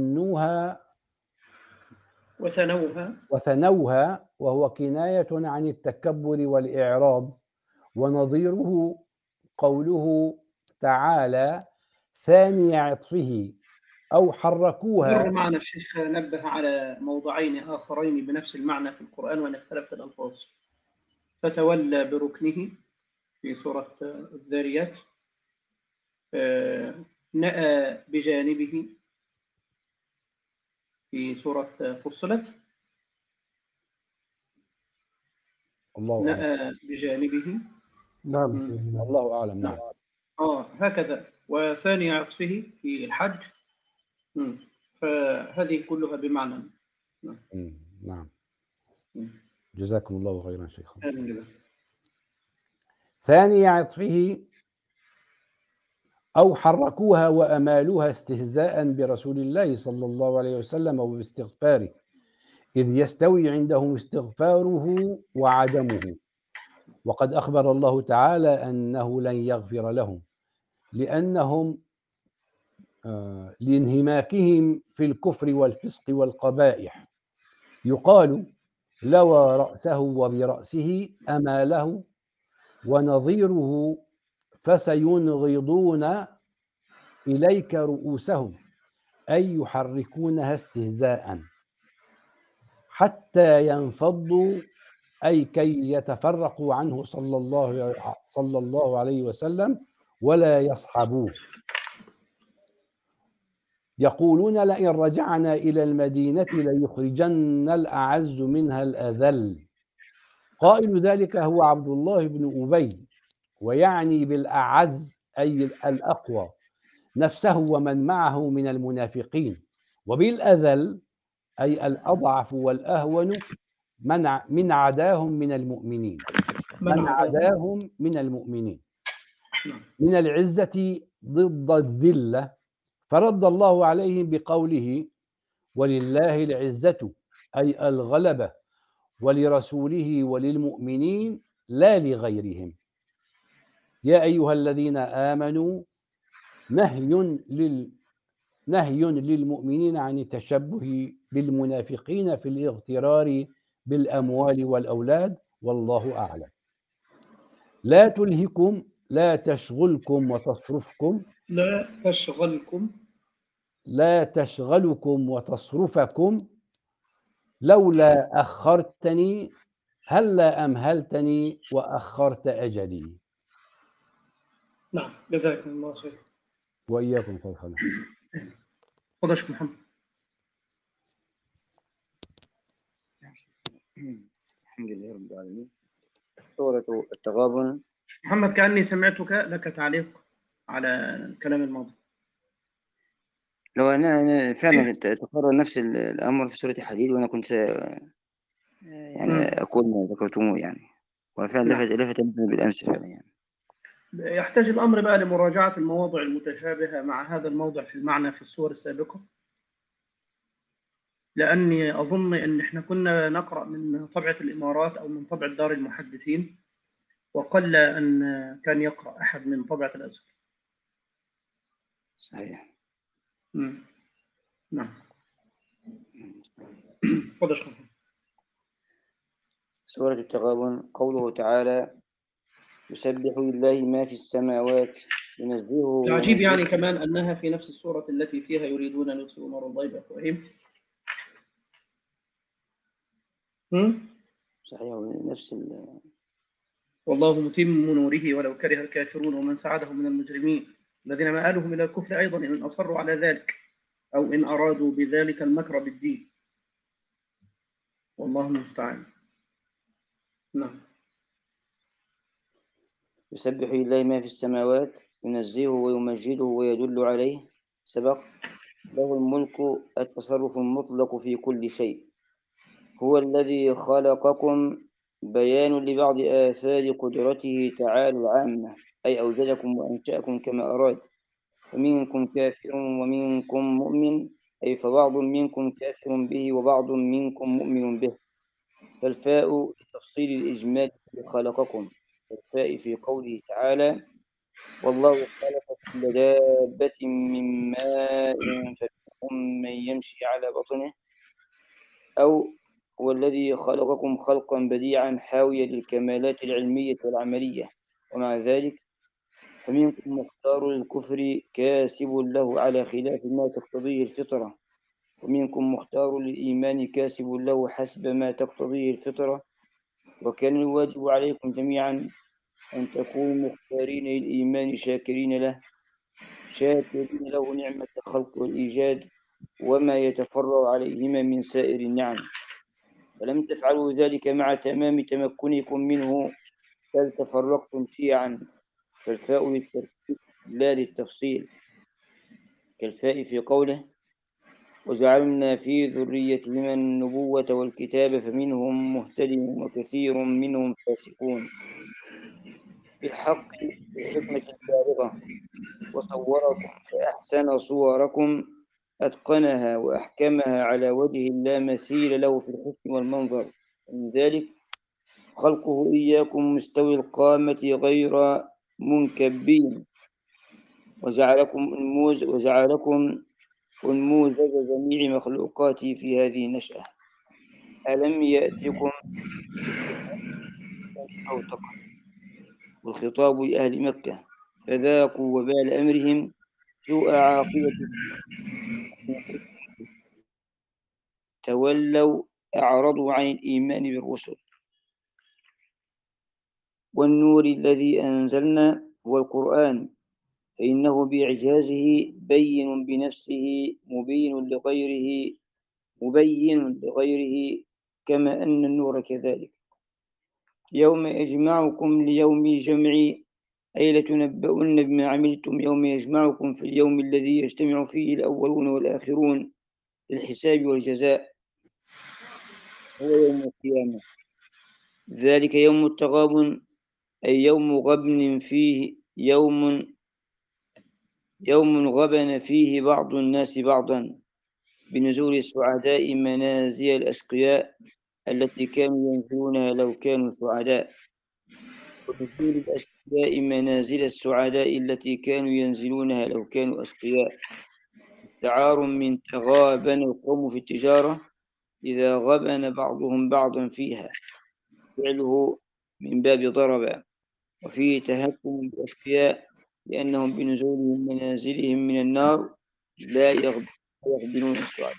وثنوها، وهو كناية عن التكبر والإعراض، ونظيره قوله تعالى ثاني عطفه، أو حركوها. مر معنا الشيخ نبه على موضعين آخرين بنفس المعنى في القرآن وإن اختلفت الألفاظ. فتولى بركنه في سورة الذاريات، نأى بجانبه في سورة فصلت، نأى بجانبه. نعم. الله أعلم. نعم. هكذا. وثاني عطفه في الحج. فهذه كلها بمعنى. نعم. جزاكم الله خيرا شيخ. ثاني عطفه، أو حركوها وأمالوها استهزاء برسول الله صلى الله عليه وسلم وباستغفاره، إذ يستوي عندهم استغفاره وعدمه، وقد أخبر الله تعالى أنه لن يغفر لهم لانهماكهم في الكفر والفسق والقبائح. يقال لوى رأسه وبرأسه أماله، ونظيره فسينغضون إليك رؤوسهم، أي يحركونها استهزاء حتى ينفضوا، أي كي يتفرقوا عنه صلى الله صلى الله عليه وسلم ولا يصحبوه. يقولون لئن رجعنا إلى المدينة ليخرجن الأعز منها الأذل. قائل ذلك هو عبد الله بن أبي، ويعني بالأعز أي الأقوى نفسه ومن معه من المنافقين، وبالأذل أي الأضعف والأهون من عداهم من المؤمنين، من العزة ضد الذلة، فرد الله عليهم بقوله ولله العزة أي الغلبة ولرسوله وللمؤمنين لا لغيرهم. يا أيها الذين آمنوا نهي للمؤمنين عن التشبه بالمنافقين في الاغترار بالأموال والأولاد، والله أعلم. لا تلهكم لا تشغلكم وتصرفكم لولا أخرتني هلا أمهلتني وأخرت أجلي. نعم، جزاكم الله خير. وإياكم خير. تفضل محمد. الحمد لله رب العالمين. سورة التغابن. محمد، كأني سمعتك لك تعليق على الكلام الماضي. لو أنا فعلا تكرر نفس الأمر في سورة الحديد، وأنا كنت يعني أقول ما ذكرتموه يعني، وفعلا لفت انتباهي بالأمس فعلا يعني. يحتاج الأمر بقى لمراجعة المواضع المتشابهة مع هذا الموضع في المعنى في السور السابقة، لأني أظن أن إحنا كنا نقرأ من طبعة الإمارات أو من طبعة دار المحدثين، وقل أن كان يقرأ أحد من طبعة الأزهر. صحيح. نعم. تفضل. سورة التغابن. قوله تعالى يسبح لله ما في السماوات ينزهه. العجيب يعني كمان أنها في نفس السورة التي فيها يريدون أن يطفئوا نور الله بأفواههم. صحيح، نفس والله متم نوره ولو كره الكافرون ومن ساعده من المجرمين الذين مآلهم إلى الكفر أيضا إن أصروا على ذلك أو إن أرادوا بذلك المكر بالدين، والله المستعان. نعم. يسبح لله ما في السماوات ينزهه ويمجده ويدل عليه. سبق. له الملك التصرف المطلق في كل شيء. هو الذي خلقكم بيان لبعض آثار قدرته تعالى العامة، أي أوجدكم وأنشأكم كما أراد. فمنكم كافر ومنكم مؤمن، أي فبعض منكم كافر به وبعض منكم مؤمن به. فالفاء لتفصيل الإجمال خلقكم، والفاء في قوله تعالى والله خلق كل دابة من ماء فمنهم من يمشي على بطنه، أو هو الذي خلقكم خلقا بديعا حاويا للكمالات العلمية والعملية. ومع ذلك فمنكم مختار للكفر كاسب له على خلاف ما تقتضيه الفطرة، ومنكم مختار للإيمان كاسب له حسب ما تقتضيه الفطرة. وكان الواجب عليكم جميعا أن تكونوا مختارين للإيمان شاكرين له نعمة الخلق والإيجاد وما يتفرع عليهما من سائر النعم. فلم تفعلوا ذلك مع تمام تمكنكم منه، بل تفرقتم شيعا. فالفاء للترتيب لا للتفصيل، كالفاء في قوله وجعلنا في ذريتهما النبوة والكتاب فمنهم مهتد وكثير منهم فاسقون. بالحق بالحكمة البالغة وصوركم فأحسن صوركم أتقنها وأحكمها على وجه لا مثيل له في الحسن والمنظر. ومن ذلك خلقه إياكم مستوي القامة غير منكبين، وجعلكم أنموذج جميع مخلوقاته في هذه النشأة. ألم يأتكم أو تقل والخطاب لأهل مكة فذاقوا وبال أمرهم سوء عاقبة تولوا أعرضوا عن الإيمان بالرسل. والنور الذي أنزلنا هو القرآن، فإنه بإعجازه بين بنفسه مبين لغيره كما أن النور كذلك. يوم يجمعكم ليوم الجمع أي لتنبؤن بما عملتم يوم يجمعكم في اليوم الذي يجتمع فيه الأولون والآخرون للحساب والجزاء، هو يوم القيامة. ذلك يوم التغابن أي يوم غبن فيه يوم غبن فيه بعض الناس بعضا، بنزول السعداء منازل الأشقياء التي كانوا ينزلونها لو كانوا سعداء، ونزول الأشقياء منازل السعداء التي كانوا ينزلونها لو كانوا أشقياء. تعار من تغابن القوم في التجارة إذا غبن بعضهم بعضا فيها، فعله من باب ضرب. وفيه تهكم بالأشقياء لأنهم بنزولهم منازلهم من النار لا يغبنون السعداء.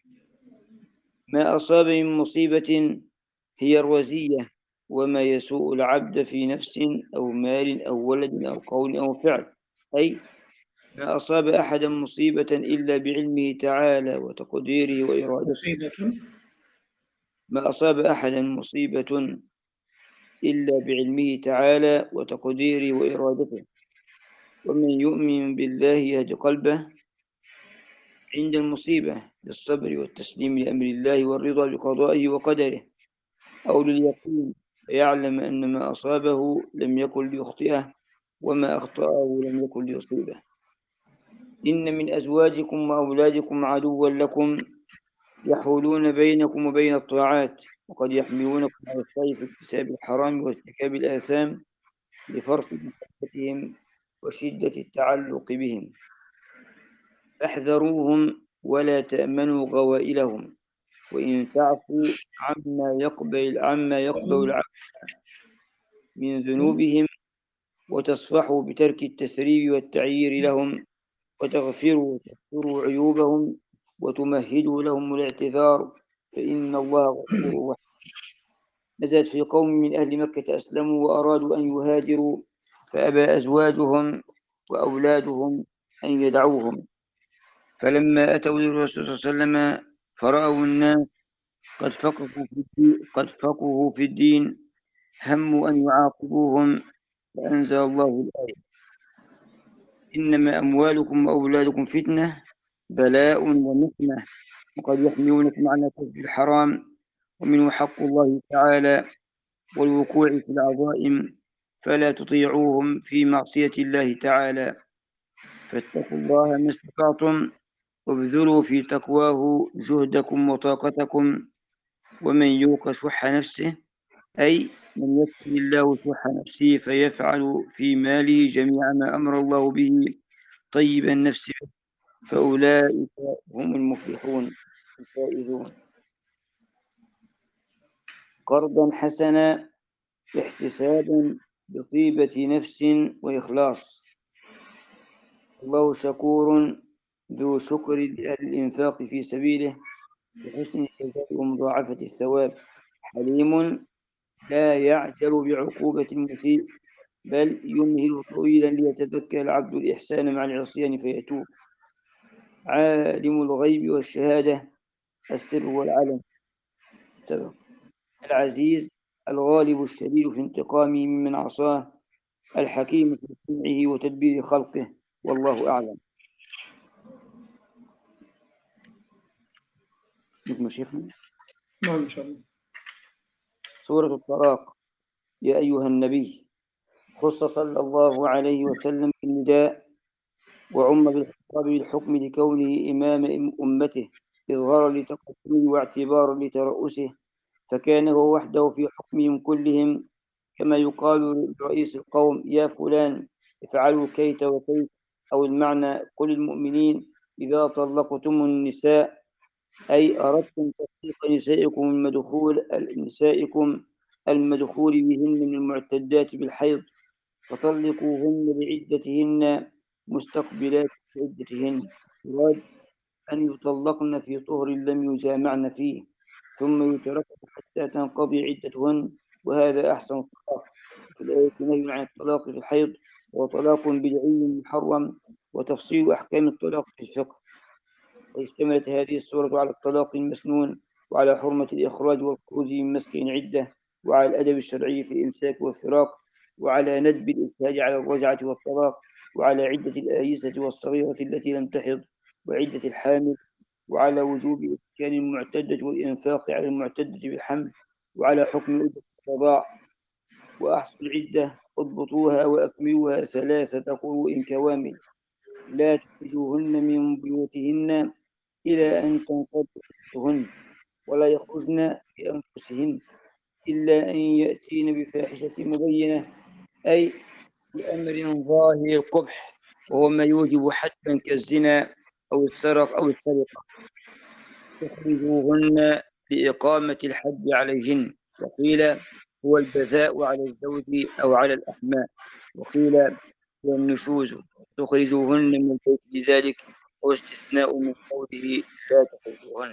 ما أصاب من مصيبة هي الرزية وما يسوء العبد في نفس أو مال أو ولد أو قول أو فعل، أي ما أصاب أحدا مصيبة إلا بعلمه تعالى وتقديره وإرادته. ما أصاب أحدا مصيبة إلا بعلمه تعالى وتقديره وإرادته. ومن يؤمن بالله يهد قلبه عند المصيبة للصبر والتسليم لأمر الله والرضا بقضائه وقدره، أو لليقين فيعلم أن ما أصابه لم يكن ليخطئه وما أخطأه لم يكن ليصيبه. إن من أزواجكم وأولادكم عدوا لكم يحولون بينكم وبين الطاعات، وقد يحملونكم على الخير في اكتساب الحرام وارتكاب الآثام لفرط محبتهم وشدة التعلق بهم. احذروهم ولا تأمنوا غوائلهم، وإن تعفوا عما يقبل العفو من ذنوبهم وتصفحوا بترك التثريب والتعيير لهم وتغفروا وتستروا عيوبهم وتمهدوا لهم الاعتذار فإن الله غفور رحيم. نزلت في قوم من أهل مكة أسلموا وأرادوا أن يهاجروا فأبى أزواجهم وأولادهم أن يدعوهم، فلما أتوا للرسول صلى الله عليه وسلم فرأوا الناس قد فقهوا في الدين هموا أن يعاقبوهم، فأنزل الله الآية: إنما أموالكم وأولادكم فتنة بلاء ومحنة، وقد يحملونكم على كسب الحرام، ومنه حق الله تعالى والوقوع في العظائم، فلا تطيعوهم في معصية الله تعالى، فاتقوا الله ما استطعتم وابذلوا في تقواه جهدكم وطاقتكم، ومن يوق شح نفسه أي من يكفي الله شح نفسه فيفعل في ماله جميع ما أمر الله به طيب النفس فأولئك هم المفلحون الفائزون. قرضا حسنا احتسابا بطيبة نفس وإخلاص. الله شكور ذو شكر للإنفاق في سبيله بحسن الجزاء ومضاعفة الثواب، حليم لا يعجل بعقوبة المسيء بل يمهل طويلا ليتذكر العبد الإحسان مع العصيان فيتوب. عالم الغيب والشهادة السر والعلم. العزيز الغالب الشديد في انتقامه ممن عصاه، الحكيم في صنعه وتدبير خلقه، والله أعلم. نكمل شيخنا. نعم إن شاء الله. سورة الطلاق. يا أيها النبي خص صلى الله عليه وسلم بالنداء وعم بالخطاب بالحكم لكونه إمام أمته إظهارا لتقدمه واعتبارا لترأسه، فكان هو وحده في حكمهم كلهم، كما يقال لرئيس القوم يا فلان افعلوا كيت وكيت، أو المعنى قل المؤمنين إذا طلقتم النساء أي أردتم تطليق نسائكم المدخول بهن من المعتدات بالحيض فطلقوهن لعدتهن مستقبلات عدتهن، يراد أن يطلقن في طهر لم يجامعن فيه ثم يتركن حتى تنقضي عدتهن، وهذا أحسن الطلاق، وفي الآية نهي عن الطلاق في الحيض وطلاق بدعي محرم وتفصيل أحكام الطلاق في الفقه. واشتملت هذه السورة على الطلاق المسنون وعلى حرمة الإخراج والخروج من مسكن عدة وعلى الأدب الشرعي في الإمساك والفراق وعلى ندب الإسهال على الرجعة والطلاق وعلى عدة الآيسة والصغيرة التي لم تحض وعدة الحامل وعلى وجوب إسكان المعتدة والإنفاق على المعتدة بالحمل وعلى حكم عدة الرضاع. وأحصوا العدة اضبطوها وأكملوها 3 قروء كوامل لا تخرجوهن من بيوتهن إلى أن تنقضن عدتهن ولا يخرجن بأنفسهن إلا أن يأتين بفاحشة مبينة أي بأمر ظاهر القبح وهو ما يوجب حدا كالزنا أو السرقة تخرجوهن لإقامة الحد عليهن. وقيل هو البذاء على الزوج أو على الأحماء وقيل هو النشوز تخرجوهن من البيت لذلك واستثناء من قوله لا تخرجوهن.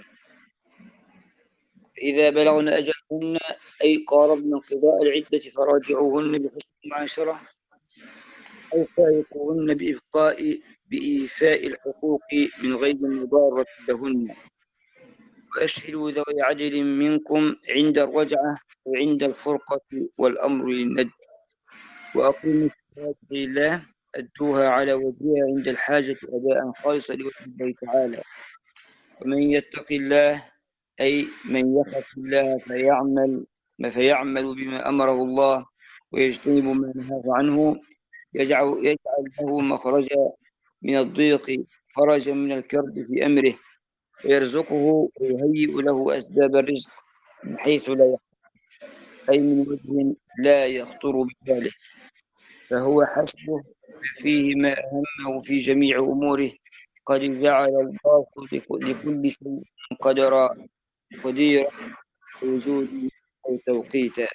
فإذا بلغن أجلهن أي قاربن انقضاء العدة فراجعوهن بحسن المعاشرة أو فارقوهن بإيفاء الحقوق من غير مضارة لهن. وأشهدوا ذوي عدل منكم عند الرجعة وعند الفرقة والأمر للند. وأقيموا الصلاة لله أدوها على وجهها عند الحاجة أداء خالصا لوجه الله تعالى. ومن يتق الله أي من يخاف الله فيعمل بما أمره الله ويجتنب ما نهاه عنه يجعل له مخرجا من الضيق فرجا من الكرب في أمره ويرزقه ويهيئ له أسباب الرزق من حيث لا يحتسب أي من وجه لا يخطر بباله فهو حسبه فيه ما أهمه في جميع أموره قد جعل الله لكل شيء قدرا وجوده أو توقيتا.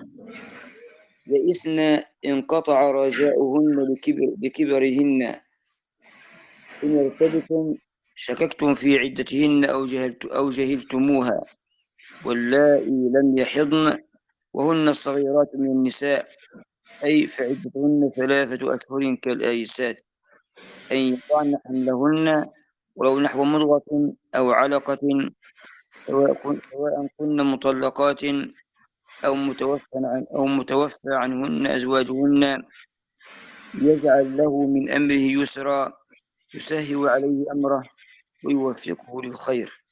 يئسن انقطع رجاؤهن لكبرهن إن ارتبتم شككتم في عدتهن أو جهلتموها واللائي لم يحضن وهن الصغيرات من النساء أي فعدتهن 3 أشهر كالآيسات أن يضعن حملهن ولو نحو مضغة أو علقة سواء كن مطلقات أو متوفى عنهن أزواجهن يجعل له من أمره يسرا يسهل عليه أمره ويوفقه للخير.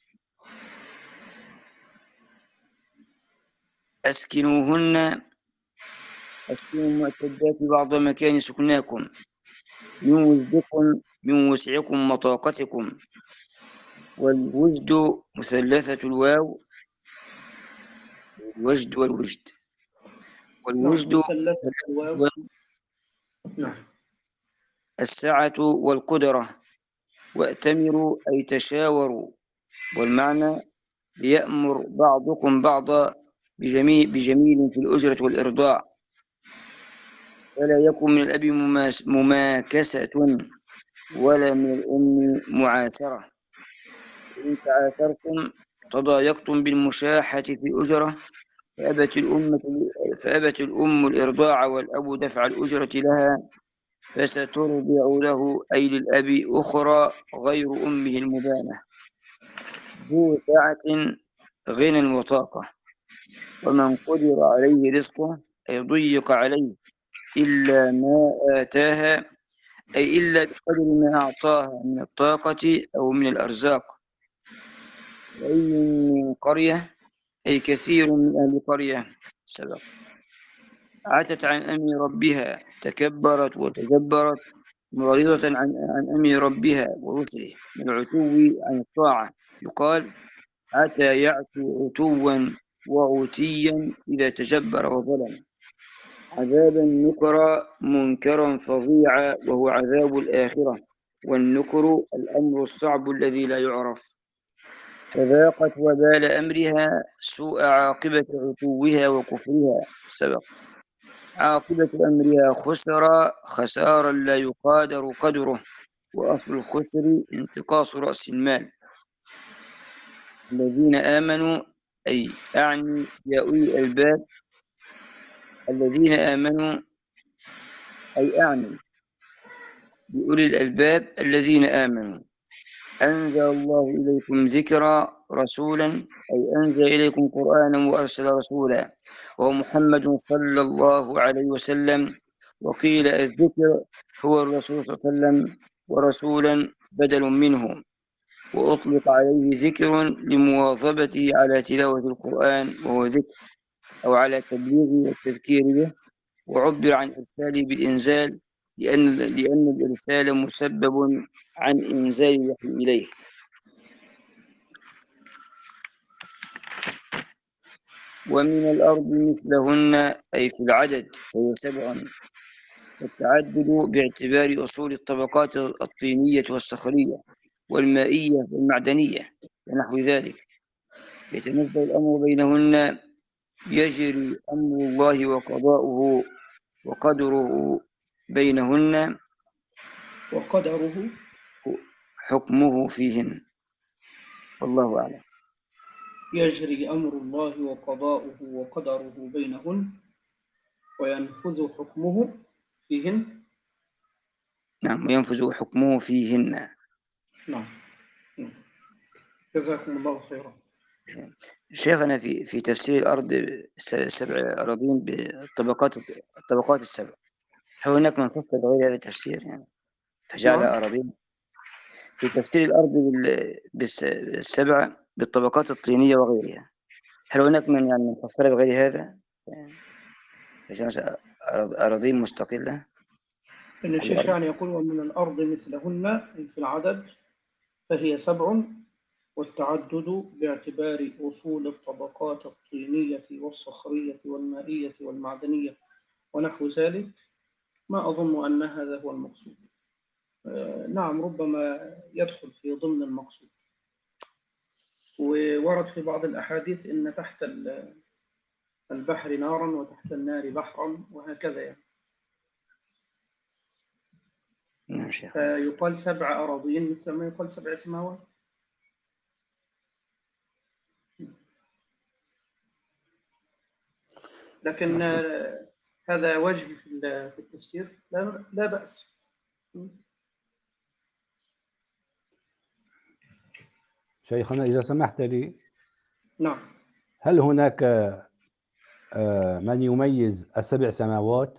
أسكنوا المعتدات بعض مكان سكناكم من وسعكم وطاقتكم. والوجد مثلثة الواو الوجد والوجد السعة والقدرة. وأتمروا أي تشاوروا والمعنى ليأمر بعضكم بعضا بجميل في الأجرة والإرضاع ولا يكن من الأب مماكسة ولا من الأم معاشرة. إن تعاشرتم تضايقتم بالمشاحة في الأجرة فأبت الأم الإرضاع والأب دفع الأجرة لها فسترضع له أي للأب أخرى غير أمه المبانة ذو سعة غنى وطاقة. ومن قدر عليه رزقه أي ضيق عليه إلا ما آتاها أي إلا بقدر ما أعطاها من الطاقة أو من الأرزاق. وأي من قرية أي كثير من أهل قرية سبق عتت عن أمر ربها تكبرت وتجبرت معرضة عن أمر ربها ورسله من العتو عن الطاعة يقال عتى يعتو عتوا وعتيا إذا تجبر وظلم. عذابا نكرا منكرا فظيعا وهو عذاب الآخرة والنكر الأمر الصعب الذي لا يعرف. فذاقت وبال أمرها سوء عاقبة عتوها وكفرها سبق عاقبة أمرها خسارا لا يقادر قدره وأصل الخسر انتقاص رأس المال. الذين آمنوا أي أعني يا أولي الألباب الذين آمنوا أي أعني بأولي الألباب الذين آمنوا أنزل الله إليكم ذكرا رسولا أي أنزل إليكم قرآنا وأرسل رسولا وهو محمد صلى الله عليه وسلم. وقيل الذكر هو الرسول صلى الله عليه وسلم ورسولا بدل منه، وأطلق عليه ذكر لمواظبته على تلاوة القرآن وهو ذكر، أو على تبليغه والتذكير به. وعبر عن إرساله بالإنزال لأن الإرسال مسبب عن إنزال الوحي إليه. ومن الأرض مثلهن أي في العدد فهو 7، والتعدد باعتبار أصول الطبقات الطينية والصخرية والمائية والمعدنية ونحو ذلك، يتنزل الأمر بينهن، يجري أمر الله وقضاؤه وقدره بينهن، وقدره حكمه فيهن. والله أعلم. يجري أمر الله وقضاؤه وقدره بينهن وينفذ حكمه فيهن. نعم، وينفذ حكمه فيهن. نعم. جزاكم الله خيرا. شيخنا في تفسير الأرض 7 أراضين بالطبقات السبع، هل هناك من فسر غير هذا التفسير يعني فجعل أراضين في تفسير الأرض بالسبع بالطبقات الطينية وغيرها؟ هل هناك من يعني فسر بغير هذا أراضين مستقلة؟ إن الشيخ يعني يقول ومن الأرض مثلهن في العدد فهي 7، والتعدد باعتبار أصول الطبقات الطينية والصخرية والمائية والمعدنية ونحو ذلك. ما أظن أن هذا هو المقصود. نعم، ربما يدخل في ضمن المقصود. وورد في بعض الأحاديث إن تحت البحر نارا وتحت النار بحرا وهكذا يعني. يقال 7 أراضين مثل ما يقال 7 سماوات. لكن هذا وجه في التفسير لا بأس. شيخنا إذا سمحت لي. نعم. هل هناك من يميز ال7 سماوات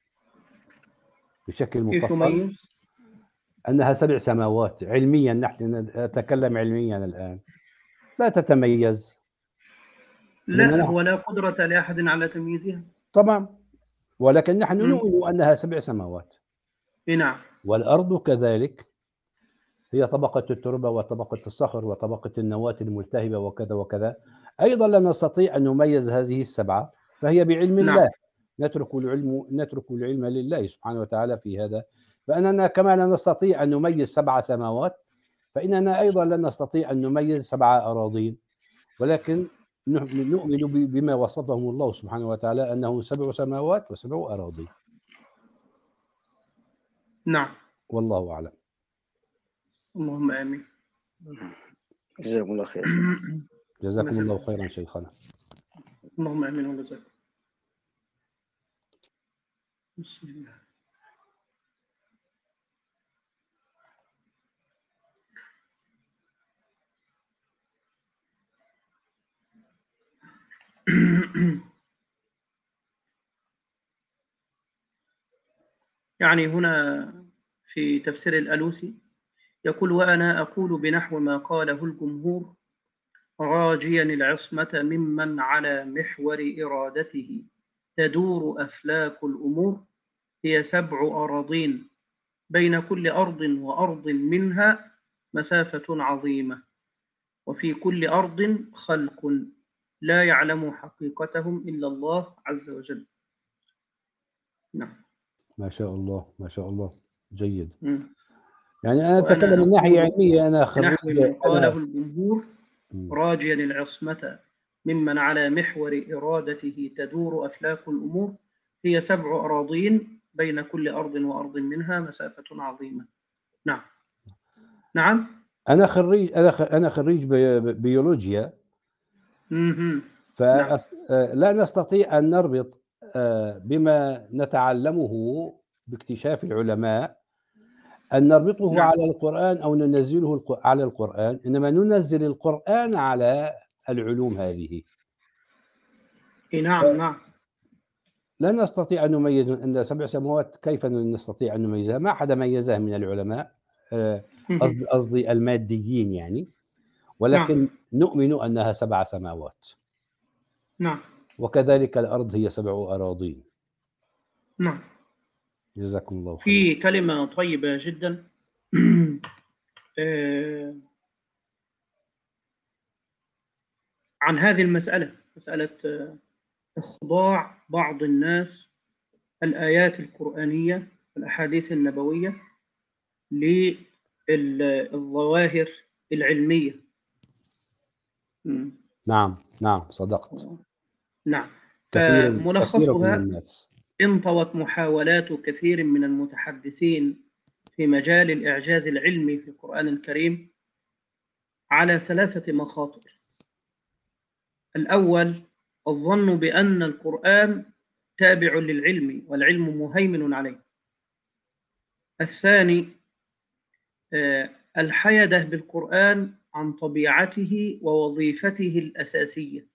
بشكل مفصل؟ أنها 7 سماوات علميا، نحن نتكلم علميا الآن، لا تتميز. لا، ولا قدرة لأحد على تمييزها طبعا، ولكن نحن نؤمن أنها 7 سماوات. نعم. والأرض كذلك، هي طبقة التربة وطبقة الصخر وطبقة النواة الملتهبة وكذا وكذا. أيضا لا نستطيع أن نميز هذه ال7، فهي بعلم الله. نترك العلم لله سبحانه وتعالى في هذا. فإننا كما لا نستطيع أن نميز 7 سماوات، فإننا أيضا لا نستطيع أن نميز 7 أراضين، ولكن نؤمن بما وصفهم الله سبحانه وتعالى أنه 7 سماوات و7 أراضين. نعم. والله أعلم. اللهم آمين. جزاكم الله خير. جزاكم الله خيرا شيخنا. اللهم آمين وجزاكم. بسم الله. يعني هنا في تفسير الألوسي يقول وأنا أقول بنحو ما قاله الجمهور راجيا العصمة ممن على محور إرادته تدور أفلاك الأمور، هي 7 أراضين بين كل أرض وأرض منها مسافة عظيمة، وفي كل أرض خلق لا يعلم حقيقتهم إلا الله عز وجل. نعم. ما شاء الله ما شاء الله، جيد. يعني أنا أتكلم من ناحية علمية. أنا نحو من قاله الجمهور راجيا العصمة ممن على محور إرادته تدور أفلاك الأمور، هي 7 أراضين بين كل أرض وأرض منها مسافة عظيمة. نعم. نعم. أنا خريج بيولوجيا، فلا نستطيع أن نربط بما نتعلمه باكتشاف العلماء أن نربطه على القرآن أو ننزله على القرآن، إنما ننزل القرآن على العلوم هذه. نعم. لا نستطيع أن نميز أن 7 سماوات، كيف نستطيع أن نميزها؟ ما أحد ميزها من العلماء، قصدي الماديين يعني، ولكن نؤمن أنها 7 سماوات. نعم. وكذلك الأرض هي 7 أراضين. نعم. جزاكم الله خير. في كلمة طيبة جدا عن هذه المسألة، مسألة إخضاع بعض الناس الآيات القرآنية والأحاديث النبوية للظواهر العلمية. نعم صدقت. نعم. كثير فملخصها من الناس. انطوت محاولات كثير من المتحدثين في مجال الإعجاز العلمي في القرآن الكريم على 3 مخاطر. الأول الظن بأن القرآن تابع للعلم والعلم مهيمن عليه. الثاني الحيدة بالقرآن عن طبيعته ووظيفته الأساسية.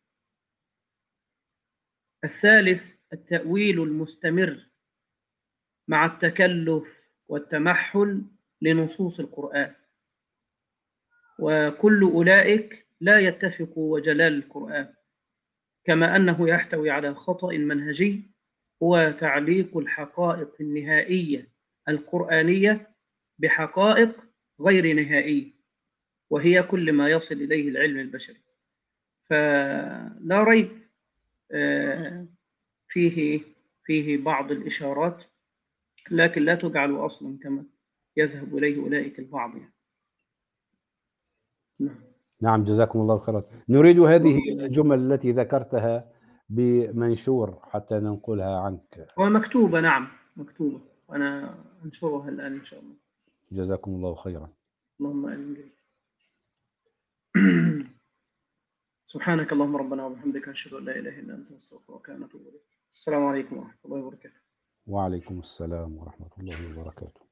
الثالث التأويل المستمر مع التكلف والتمحل لنصوص القرآن، وكل أولئك لا يتفق وجلال القرآن، كما أنه يحتوي على خطأ منهجي هو تعليق الحقائق النهائية القرآنية بحقائق غير نهائية، وهي كل ما يصل إليه العلم البشري. فلا ريب فيه بعض الإشارات، لكن لا تجعل أصلا كما يذهب إليه أولئك البعض يعني. نعم جزاكم الله خيرا. نريد هذه الجمل التي ذكرتها بمنشور حتى ننقلها عنك. ومكتوبة. نعم مكتوبة، وأنا أنشرها الآن إن شاء الله. جزاكم الله خيرا. اللهم آمين. سبحانك اللهم ربنا وبحمدك، أشهد أن لا إله إلا أنت، أستغفرك وأتوب إليك. السلام عليكم ورحمة الله وبركاته. وعليكم السلام ورحمة الله وبركاته.